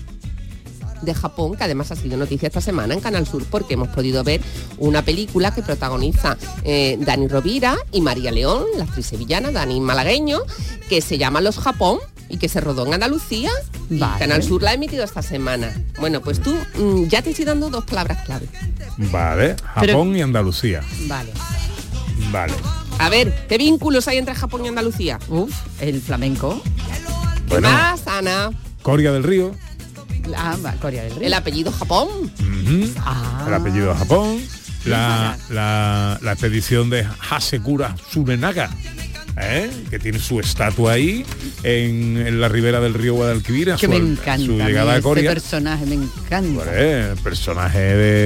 de Japón, que además ha sido noticia esta semana en Canal Sur, porque hemos podido ver una película que protagoniza Dani Rovira y María León, la actriz sevillana, Dani malagueño, que se llama Los Japón y que se rodó en Andalucía. Vale. Canal Sur la ha emitido esta semana. Bueno, pues tú ya te estoy dando dos palabras clave. Vale, Japón y Andalucía. Vale. A ver, ¿qué vínculos hay entre Japón y Andalucía? El flamenco. ¿Qué más, Ana? Coria del Río. Coria del Río. El apellido Japón. El apellido Japón. La expedición de Hasekura Tsunenaga, que tiene su estatua ahí en la ribera del río Guadalquivir. Que me encanta. Su llegada a Coria. Este personaje me encanta. El personaje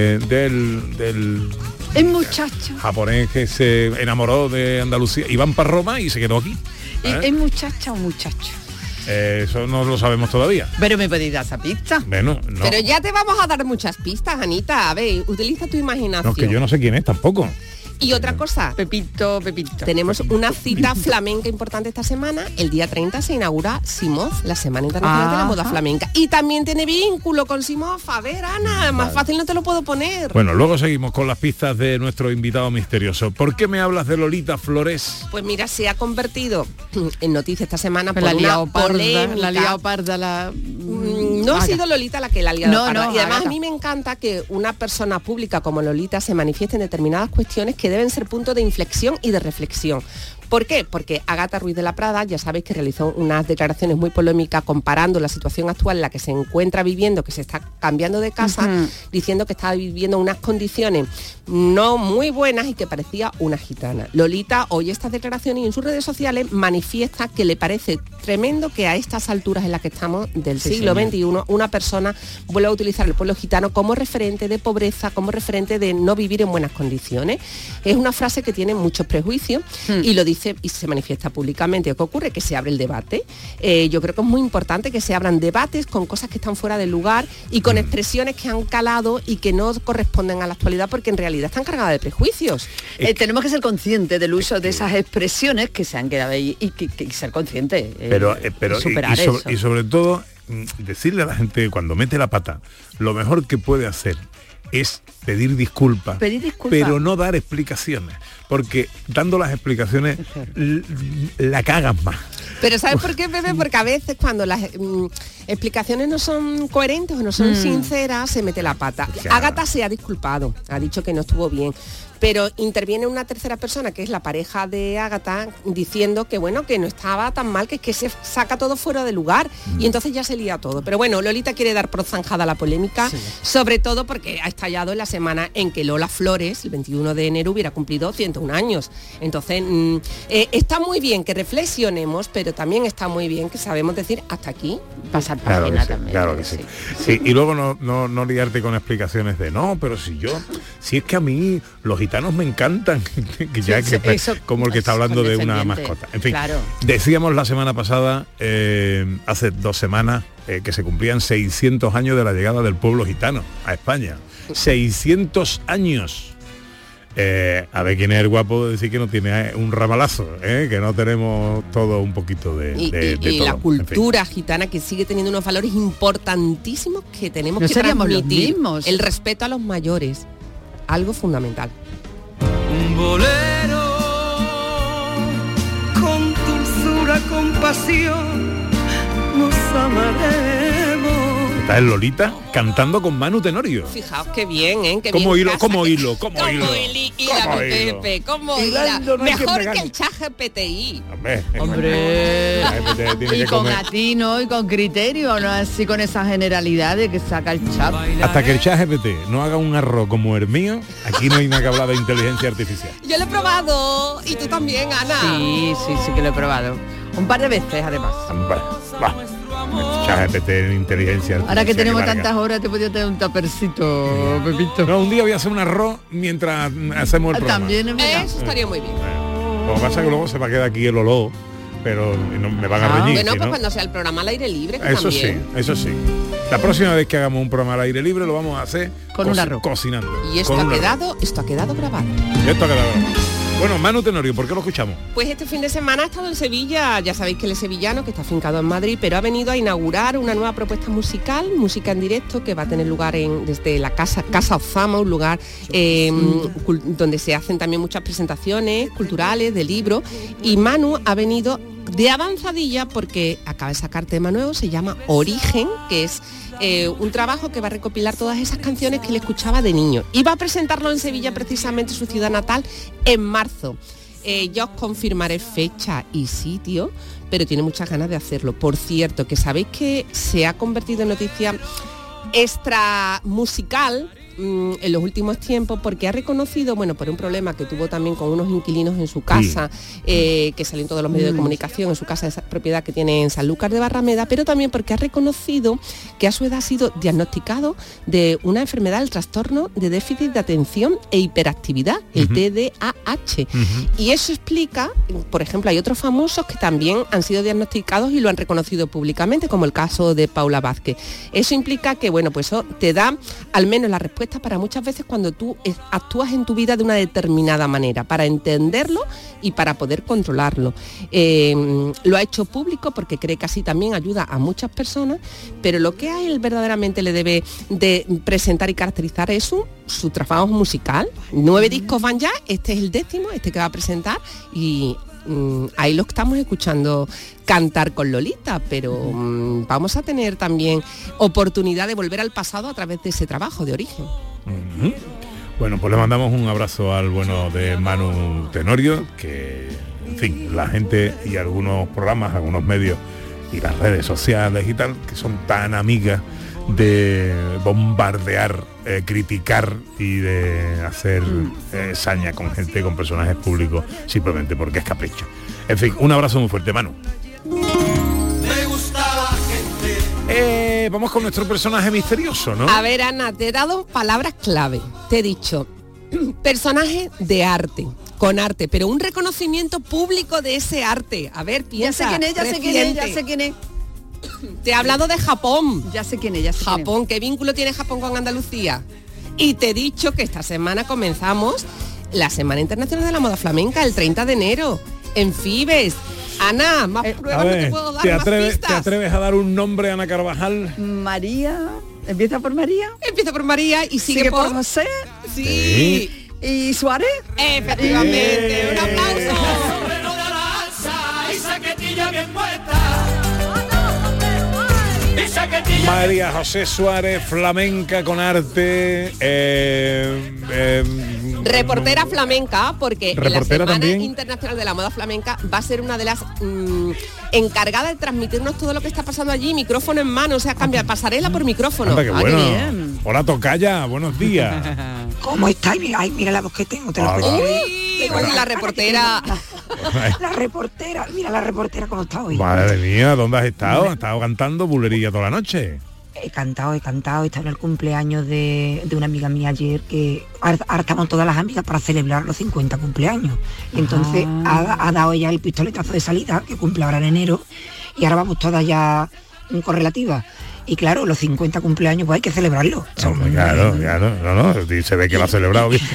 del el muchacho japonés que se enamoró de Andalucía. Iban para Roma y se quedó aquí. ¿Es muchacha o muchacho? Eso no lo sabemos todavía. Pero me podéis dar esa pista. Bueno, no. Pero ya te vamos a dar muchas pistas, Anita. A ver, utiliza tu imaginación. No, que yo no sé quién es tampoco. Y otra cosa, Pepito. Tenemos una cita flamenca importante esta semana. El día 30 se inaugura Simov, la Semana Internacional de la Moda Flamenca. Y también tiene vínculo con Simov. A ver, Ana, más fácil no te lo puedo poner. Bueno, luego seguimos con las pistas de nuestro invitado misterioso. ¿Por qué me hablas de Lolita Flores? Pues mira, se ha convertido en noticia esta semana por la una polémica. La liado parda, No ha sido Lolita la que la ha liado parda. Y además Agata. a mí me encanta que una persona pública como Lolita se manifieste en determinadas cuestiones que deben ser punto de inflexión y de reflexión. ¿Por qué? Porque Agata Ruiz de la Prada, ya sabéis que realizó unas declaraciones muy polémicas comparando la situación actual en la que se encuentra viviendo, que se está cambiando de casa, diciendo que estaba viviendo unas condiciones no muy buenas y que parecía una gitana. Lolita oye estas declaraciones y en sus redes sociales manifiesta que le parece tremendo que a estas alturas en las que estamos del siglo XXI una persona vuelva a utilizar el pueblo gitano como referente de pobreza, como referente de no vivir en buenas condiciones. Es una frase que tiene muchos prejuicios y lo dice y se manifiesta públicamente. ¿Qué ocurre? Que se abre el debate. Yo creo que es muy importante que se abran debates con cosas que están fuera del lugar y con expresiones que han calado y que no corresponden a la actualidad porque en realidad están cargadas de prejuicios. Tenemos que ser conscientes del uso de esas expresiones que se han quedado ahí y ser conscientes. Pero superar y sobre todo decirle a la gente cuando mete la pata, lo mejor que puede hacer es pedir disculpas, pero no dar explicaciones, porque dando las explicaciones la cagas más. Pero ¿sabes por qué, Pepe? Porque a veces cuando las explicaciones no son coherentes o no son sinceras, se mete la pata. Claro. Ágata se ha disculpado, ha dicho que no estuvo bien, pero interviene una tercera persona, que es la pareja de Ágata, diciendo que bueno, que no estaba tan mal, que es que se saca todo fuera de lugar, y entonces ya se lía todo. Pero bueno, Lolita quiere dar por zanjada la polémica, sobre todo porque ha estallado en la semana en que Lola Flores, el 21 de enero, hubiera cumplido 101 años. Entonces, está muy bien que reflexionemos, pero también está muy bien que sabemos decir hasta aquí, pasar página también. Claro que sí. Sí, y luego no liarte con explicaciones de no, pero si es que a mí los gitanos me encantan, que ya eso, como el que está hablando de una mascota. En fin, decíamos la semana pasada, hace 2 semanas, que se cumplían 600 años de la llegada del pueblo gitano a España. 600 años. A ver quién es el guapo de decir que no tiene un ramalazo, que no tenemos todo un poquito de todo. La cultura gitana que sigue teniendo unos valores importantísimos que tenemos que transmitir. El respeto a los mayores, algo fundamental. Un bolero con dulzura, compasión, nos amaremos. Está el Lolita cantando con Manu Tenorio. Fijaos qué bien, ¿eh? Qué ¿Cómo bien hilo? ¿Cómo hilo? ¿Cómo hilo? ¿Cómo hila? Mejor que el ChatGPT. Hombre. Tiene Y que con comer. atino y con criterio, no así con esa generalidad de que saca el chat. Hasta que el ChatGPT no haga un arroz como el mío, aquí no hay nada que hablar de inteligencia artificial. Yo lo he probado y tú también, Ana. Sí que lo he probado. Un par de veces, además. ChatGPT en inteligencia artificial. Ahora que tenemos qué tantas horas, te podía tener un tapercito, Pepito. No, un día voy a hacer un arroz mientras hacemos el programa. También es verdad. Eso estaría muy bien. Lo que pasa es que luego se va a quedar aquí el olor, pero no, me van a reñir. Bueno, si pues no. cuando sea el programa al aire libre, que Eso también. sí, eso sí. La próxima vez que hagamos un programa al aire libre lo vamos a hacer con un arroz. Cocinando. Y esto con ha un quedado grabado. Esto ha quedado grabado. Bueno, Manu Tenorio, ¿por qué lo escuchamos? Pues este fin de semana ha estado en Sevilla. Ya sabéis que él es sevillano, que está afincado en Madrid, pero ha venido a inaugurar una nueva propuesta musical, música en directo, que va a tener lugar desde la Casa Ozama, un lugar donde se hacen también muchas presentaciones culturales, de libros. Y Manu ha venido de avanzadilla porque acaba de sacar tema nuevo, se llama Origen, que es un trabajo que va a recopilar todas esas canciones que él escuchaba de niño. Y va a presentarlo en Sevilla, precisamente su ciudad natal, en marzo. Ya os confirmaré fecha y sitio, pero tiene muchas ganas de hacerlo. Por cierto, que sabéis que se ha convertido en noticia extra musical en los últimos tiempos, porque ha reconocido, bueno, por un problema que tuvo también con unos inquilinos en su casa, que salió en todos los medios de comunicación, en su casa, esa propiedad que tiene en Sanlúcar de Barrameda, pero también porque ha reconocido que a su edad ha sido diagnosticado de una enfermedad, el trastorno de déficit de atención e hiperactividad, el TDAH. Y eso explica, por ejemplo, hay otros famosos que también han sido diagnosticados y lo han reconocido públicamente, como el caso de Paula Vázquez. Eso implica que, bueno, pues eso te da al menos la respuesta para muchas veces cuando tú actúas en tu vida de una determinada manera, para entenderlo y para poder controlarlo. Lo ha hecho público porque cree que así también ayuda a muchas personas, pero lo que a él verdaderamente le debe de presentar y caracterizar es su trabajo musical. 9 discos van ya, este es el 10º, este que va a presentar, y ahí lo estamos escuchando cantar con Lolita, pero vamos a tener también oportunidad de volver al pasado a través de ese trabajo de Origen. Bueno, pues le mandamos un abrazo al bueno de Manu Tenorio, que, en fin, la gente y algunos programas, algunos medios y las redes sociales y tal, que son tan amigas de bombardear, criticar y de hacer saña con gente, con personajes públicos, simplemente porque es capricho. En fin, un abrazo muy fuerte, Manu. Vamos con nuestro personaje misterioso, ¿no? A ver, Ana, te he dado palabras clave. Te he dicho personaje de arte, con arte, pero un reconocimiento público de ese arte. A ver, piensa. Ya sé quién es. Te he hablado de Japón. Ya sé quién es, Japón, ¿qué vínculo tiene Japón con Andalucía? Y te he dicho que esta semana comenzamos la Semana Internacional de la Moda Flamenca, el 30 de enero, en Fibes. Ana, más pruebas no te puedo dar, más pistas. ¿Te atreves a dar un nombre, Ana Carvajal? María. ¿Empieza por María? Empieza por María y sigue por José. Sí. ¿Y Suárez? Efectivamente. Un aplauso. María José Suárez, flamenca con arte. Reportera flamenca, porque en la Semana también Internacional de la Moda Flamenca va a ser una de las encargadas de transmitirnos todo lo que está pasando allí, micrófono en mano, o sea, cambia pasarela por micrófono. Anda, qué bueno. Qué bien. Hola, tocaya, buenos días. ¿Cómo estáis? Ay, mira la voz que tengo, te lo puedo decir. Bueno, la reportera. Mira la reportera cómo está hoy. Madre mía, ¿dónde has estado? ¿Has estado cantando bulería toda la noche? He cantado, he estado en el cumpleaños de una amiga mía ayer, que ahora estamos todas las amigas para celebrar los 50 cumpleaños. Y entonces ha dado ella el pistoletazo de salida, que cumple ahora en enero, y ahora vamos todas ya correlativas. Y claro, los 50 cumpleaños pues hay que celebrarlo. Claro, no, se ve que lo ha celebrado bien.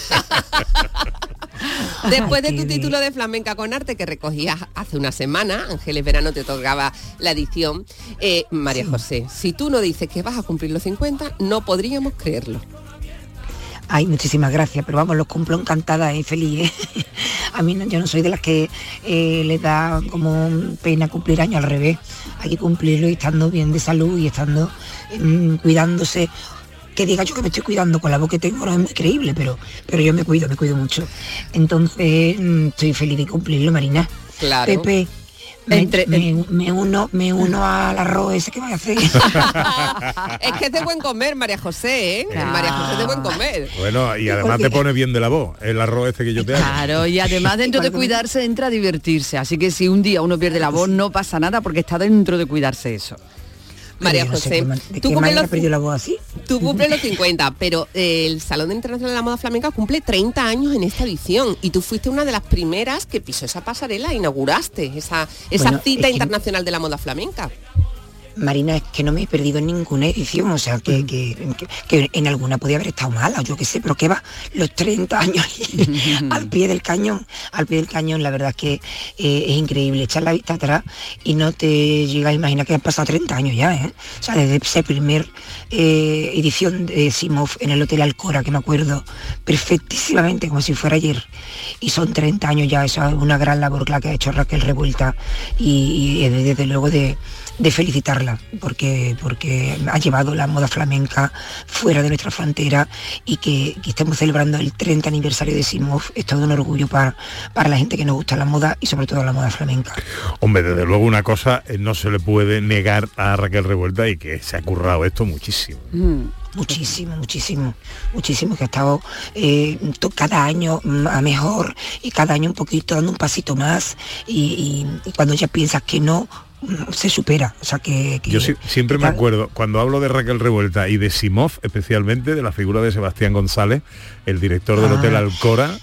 Después de tu título de flamenca con arte que recogías hace una semana, Ángeles Verano te otorgaba la edición, María José, si tú no dices que vas a cumplir los 50, no podríamos creerlo. Ay, muchísimas gracias, pero vamos, los cumplo encantada y feliz, A mí yo no soy de las que le da como pena cumplir años, al revés. Hay que cumplirlo y estando bien de salud y estando cuidándose. Que diga yo que me estoy cuidando con la voz que tengo no es muy creíble, pero yo me cuido mucho. Entonces estoy feliz de cumplirlo, Marina. Claro. Pepe, me uno al arroz ese que voy a hacer. Es que es de buen comer, María José, ¿eh? Claro. María José es de buen comer. Bueno, y además te pone bien de la voz, el arroz este que yo te hago. Claro, y además dentro de cuidarse entra a divertirse. Así que si un día uno pierde la voz, no pasa nada porque está dentro de cuidarse eso. María Pero yo no sé José, ¿de qué manera perdió la voz así? Tú cumples los 50, pero el Salón Internacional de la Moda Flamenca cumple 30 años en esta edición y tú fuiste una de las primeras que pisó esa pasarela, inauguraste esa cita internacional de la moda flamenca. Marina, es que no me he perdido en ninguna edición, o sea, que en alguna podía haber estado mala, yo qué sé, pero que va, los 30 años al pie del cañón, la verdad es que es increíble echar la vista atrás y no te llega a imaginar que han pasado 30 años ya, ¿eh? O sea, desde esa primer edición de Simov en el Hotel Alcora, que me acuerdo perfectísimamente como si fuera ayer, y son 30 años ya, eso es una gran labor la que ha hecho Raquel Revuelta y desde luego de felicitarla porque ha llevado la moda flamenca fuera de nuestra frontera y que estemos celebrando el 30 aniversario de Simov es todo un orgullo para la gente que nos gusta la moda y sobre todo la moda flamenca. Hombre, desde luego una cosa no se le puede negar a Raquel Revuelta y que se ha currado esto muchísimo. Muchísimo, que ha estado cada año a mejor y cada año un poquito dando un pasito más y cuando ya piensas que no, se supera, o sea que yo siempre me acuerdo cuando hablo de Raquel Revuelta y de Simov, especialmente de la figura de Sebastián González, el director del Hotel Alcora.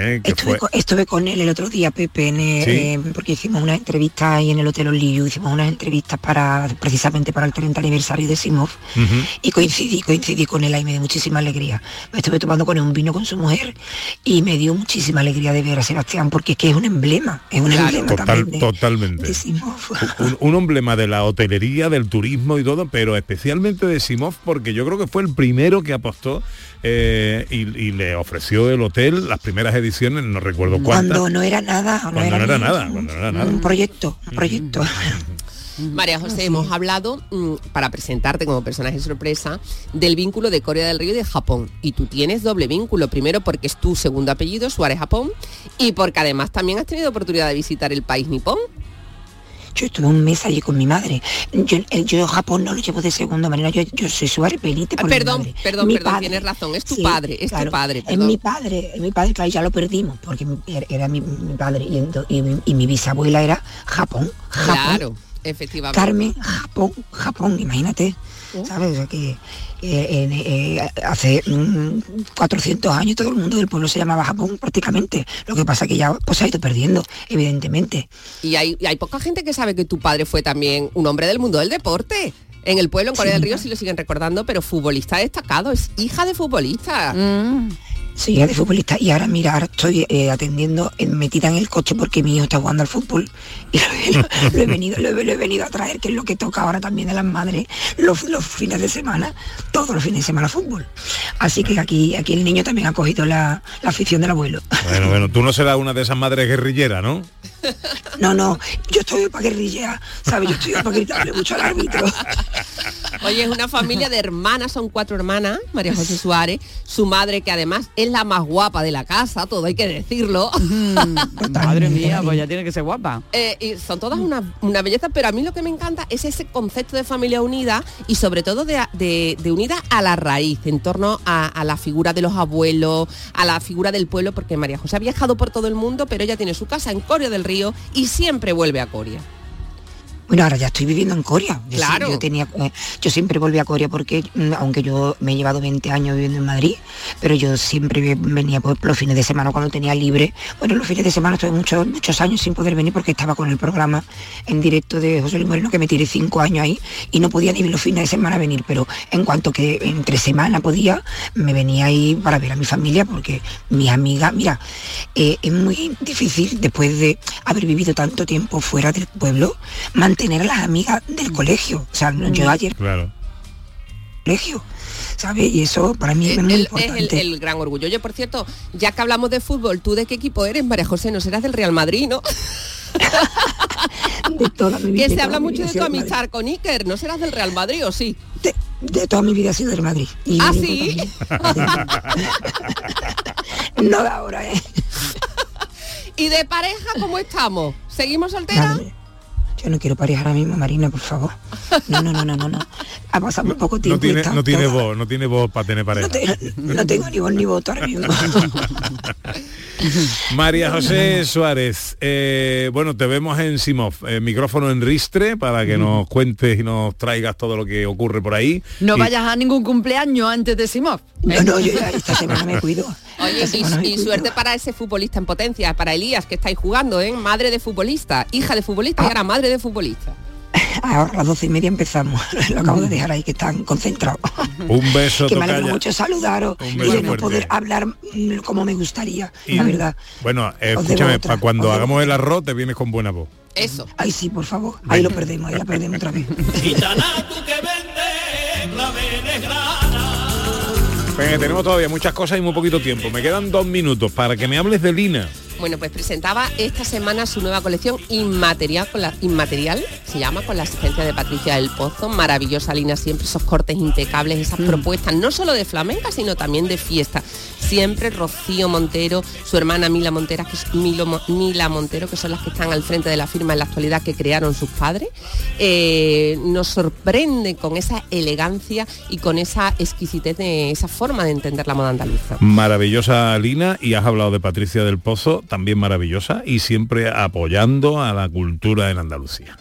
Estuve con él el otro día, Pepe, porque hicimos unas entrevistas ahí en el Hotel Olillo, hicimos unas entrevistas precisamente para el 30 aniversario de Simov y coincidí con él ahí, me dio muchísima alegría. Me estuve tomando con él un vino con su mujer y me dio muchísima alegría de ver a Sebastián porque es que es un emblema, totalmente. De Simov. Un emblema de la hotelería, del turismo y todo, pero especialmente de Simov porque yo creo que fue el primero que apostó y le ofreció el hotel las primeras ediciones, no recuerdo cuántas. Cuando no era nada. Un proyecto. María José, hemos hablado, para presentarte como personaje sorpresa, del vínculo de Corea del Río y de Japón. Y tú tienes doble vínculo, primero porque es tu segundo apellido, Suárez Japón, y porque además también has tenido oportunidad de visitar el país nipón. Yo estuve un mes allí con mi madre. Yo Japón no lo llevo de segundo manera. Yo soy Suárez Benítez por perdón, mi padre. Tienes razón, es tu padre, es tu padre. Es mi padre, claro, ya lo perdimos, porque era mi padre y mi bisabuela era Japón. Claro, efectivamente. Carmen, Japón, imagínate. ¿Sabes? O sea, que hace 400 años todo el mundo del pueblo se llamaba Japón prácticamente. Lo que pasa que ya pues, se ha ido perdiendo, evidentemente. Y hay poca gente que sabe que tu padre fue también un hombre del mundo del deporte. En el pueblo, en Corea del Río, sí lo siguen recordando, pero futbolista destacado, es hija de futbolista. Sí, de futbolista. Y ahora, mira, estoy atendiendo, metida en el coche porque mi hijo está jugando al fútbol. Y lo he venido a traer, que es lo que toca ahora también a las madres, los fines de semana, todos los fines de semana fútbol. Así que aquí el niño también ha cogido la afición del abuelo. Bueno, tú no serás una de esas madres guerrilleras, ¿no? No, yo estoy para guerrillear, ¿sabes? Yo estoy para gritarle mucho al árbitro. Oye, es una familia de hermanas, son 4 hermanas, María José Suárez, su madre que además es la más guapa de la casa, todo hay que decirlo. Madre mía, pues ya tiene que ser guapa. Y son todas una belleza, pero a mí lo que me encanta es ese concepto de familia unida y sobre todo de unida a la raíz, en torno a la figura de los abuelos, a la figura del pueblo, porque María José ha viajado por todo el mundo, pero ella tiene su casa en Coria del Río y siempre vuelve a Coria. Bueno, ahora ya estoy viviendo en Coria. Claro. Yo siempre volví a Coria porque, aunque yo me he llevado 20 años viviendo en Madrid, pero yo siempre venía por los fines de semana cuando tenía libre. Bueno, los fines de semana estuve muchos años sin poder venir porque estaba con el programa en directo de José Luis Moreno, que me tiré 5 años ahí y no podía ni los fines de semana venir, pero en cuanto que entre semana podía, me venía ahí para ver a mi familia porque mis amigas, mira, es muy difícil después de haber vivido tanto tiempo fuera del pueblo, mantener a las amigas del colegio. O sea, yo ayer colegio, ¿sabes? Y eso para mí es muy importante. Es el gran orgullo. Yo, por cierto, ya que hablamos de fútbol, ¿tú de qué equipo eres, María José? No serás del Real Madrid, ¿no? De toda mi vida, que se habla mucho de tu amistad con Iker. ¿No serás del Real Madrid o sí? De toda mi vida he sido del Madrid. Y ¿ah, sí? No de ahora, ¿Y de pareja cómo estamos? ¿Seguimos solteras? Yo no quiero pareja ahora mismo, Marina, por favor. No. Ha pasado muy poco tiempo. No tiene voz para tener pareja. No tengo ni voz ni voto ahora mismo. María José Suárez, bueno, te vemos en Simov, micrófono en Ristre, para que nos cuentes y nos traigas todo lo que ocurre por ahí. No vayas a ningún cumpleaños antes de Simov. No, yo ya esta semana me cuido. Oye, y suerte para ese futbolista en potencia, para Elías, que estáis jugando, ¿eh? Madre de futbolista, hija de futbolista y ahora madre de futbolista. Ahora a las 12:30 empezamos. Lo acabo de dejar ahí, que están concentrados. Un beso, que me alegro mucho saludaros y de no poder hablar como me gustaría, la verdad. Bueno, escúchame, para cuando hagamos el arroz te vienes con buena voz. Eso. Ay, sí, por favor. Ahí lo perdemos, ahí la perdemos otra vez. Tenemos todavía muchas cosas y muy poquito tiempo. Me quedan 2 minutos para que me hables de Lina. Bueno, pues presentaba esta semana su nueva colección Inmaterial, se llama, con la asistencia de Patricia del Pozo. Maravillosa Lina, siempre esos cortes impecables, esas propuestas, no solo de flamenca, sino también de fiesta. Siempre Rocío Montero, su hermana Mila Montero, que son las que están al frente de la firma en la actualidad, que crearon sus padres. Nos sorprende con esa elegancia y con esa exquisitez, de esa forma de entender la moda andaluza. Maravillosa Lina, y has hablado de Patricia del Pozo, también maravillosa, y siempre apoyando a la cultura en Andalucía.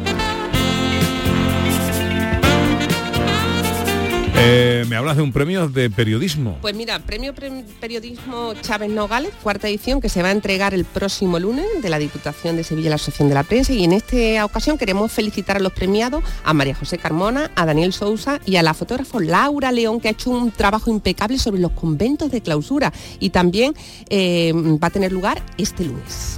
Me hablas de un premio de periodismo. Pues mira, premio Periodismo Chávez Nogales, 4ª edición, que se va a entregar el próximo lunes de la Diputación de Sevilla, la Asociación de la Prensa, y en esta ocasión queremos felicitar a los premiados, a María José Carmona, a Daniel Sousa y a la fotógrafa Laura León, que ha hecho un trabajo impecable sobre los conventos de clausura, y también va a tener lugar este lunes.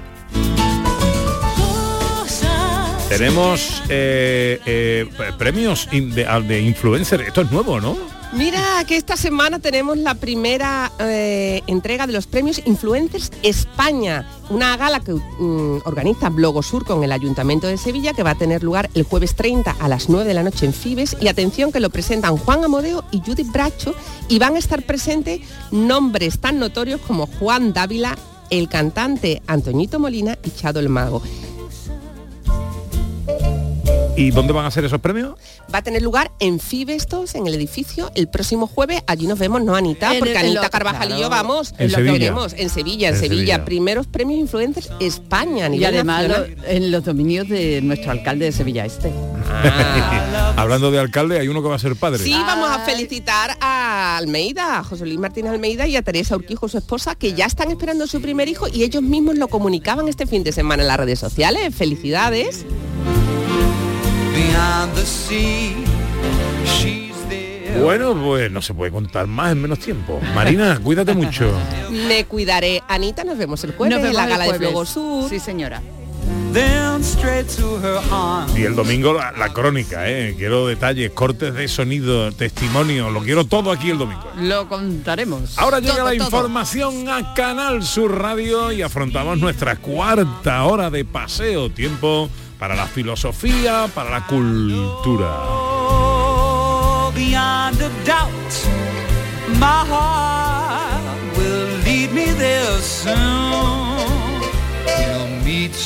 Tenemos premios de influencer. Esto es nuevo, ¿no? Mira que esta semana tenemos la primera entrega de los premios Influencers España, una gala que organiza Blogosur con el Ayuntamiento de Sevilla, que va a tener lugar el jueves 30 a las 9 de la noche en Fibes, y atención que lo presentan Juan Amodeo y Judith Bracho, y van a estar presentes nombres tan notorios como Juan Dávila, el cantante Antoñito Molina y Chado el Mago. ¿Y dónde van a ser esos premios? Va a tener lugar en Fibestos, en el edificio, el próximo jueves. Allí nos vemos, ¿no, Anita? Porque Anita Carvajal y yo vamos. En Sevilla. Veremos en Sevilla. Primeros premios Influencers España. Y además en los dominios de nuestro alcalde de Sevilla Este. Hablando de alcalde, hay uno que va a ser padre. Sí, vamos a felicitar a Almeida, a José Luis Martínez Almeida, y a Teresa Urquijo, su esposa, que ya están esperando su primer hijo, y ellos mismos lo comunicaban este fin de semana en las redes sociales. ¡Felicidades! Bueno, pues no se puede contar más en menos tiempo. Marina, cuídate mucho. Me cuidaré. Anita, nos vemos el jueves en la gala de Blogosur. Sí, señora. Y el domingo la crónica, quiero detalles, cortes de sonido, testimonio, lo quiero todo aquí el domingo. Lo contaremos. Ahora llega la información a Canal Sur Radio y afrontamos nuestra 4ª hora de paseo, tiempo para la filosofía, para la cultura. Beyond a doubt, my heart will lead me there soon. We'll meet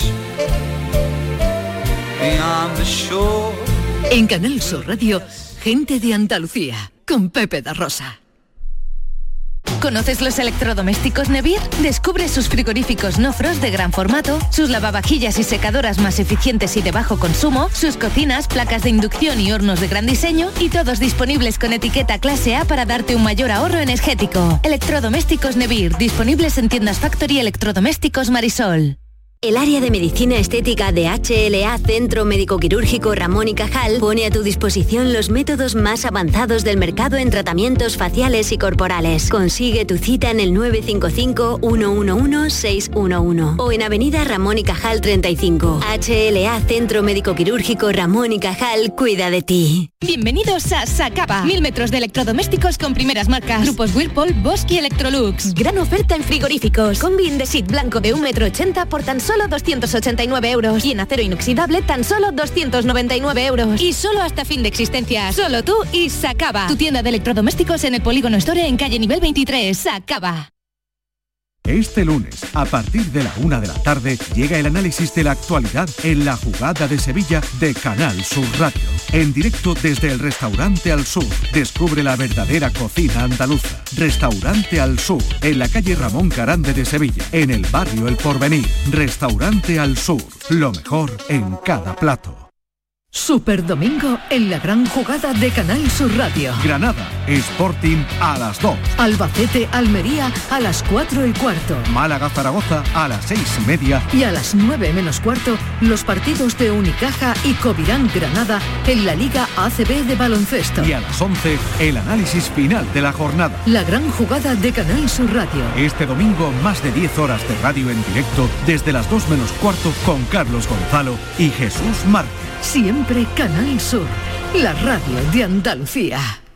beyond the shore. En Canal Sur Radio, Gente de Andalucía, con Pepe da Rosa. ¿Conoces los electrodomésticos Nevir? Descubre sus frigoríficos no frost de gran formato, sus lavavajillas y secadoras más eficientes y de bajo consumo, sus cocinas, placas de inducción y hornos de gran diseño, y todos disponibles con etiqueta clase A para darte un mayor ahorro energético. Electrodomésticos Nevir, disponibles en tiendas Factory Electrodomésticos Marisol. El área de medicina estética de HLA Centro Médico Quirúrgico Ramón y Cajal pone a tu disposición los métodos más avanzados del mercado en tratamientos faciales y corporales. Consigue tu cita en el 955-111-611 o en Avenida Ramón y Cajal 35. HLA Centro Médico Quirúrgico Ramón y Cajal cuida de ti. Bienvenidos a Sacaba. 1000 metros de electrodomésticos con primeras marcas. Grupos Whirlpool, Bosch y Electrolux. Gran oferta en frigoríficos. Combi Indesit blanco de 1,80 m por tan solo 289 euros. Y en acero inoxidable tan solo 299 euros. Y solo hasta fin de existencia. Solo tú y Sacaba. Tu tienda de electrodomésticos en el Polígono Store en calle nivel 23. Sacaba. Este lunes, a partir de la 1 de la tarde, llega el análisis de la actualidad en La Jugada de Sevilla de Canal Sur Radio. En directo desde el Restaurante Al Sur. Descubre la verdadera cocina andaluza. Restaurante Al Sur, en la calle Ramón Carande de Sevilla, en el barrio El Porvenir. Restaurante Al Sur, lo mejor en cada plato. Super Domingo en la gran jugada de Canal Sur Radio. Granada, Sporting a las 2. Albacete, Almería a las 4:15. Málaga, Zaragoza a las 6:30. Y a las 9:15 los partidos de Unicaja y Covirán Granada en la Liga ACB de baloncesto. Y a las 11 el análisis final de la jornada. La gran jugada de Canal Sur Radio. Este domingo más de 10 horas de radio en directo desde las 2:15 con Carlos Gonzalo y Jesús Márquez. Siempre Canal Sur, la radio de Andalucía.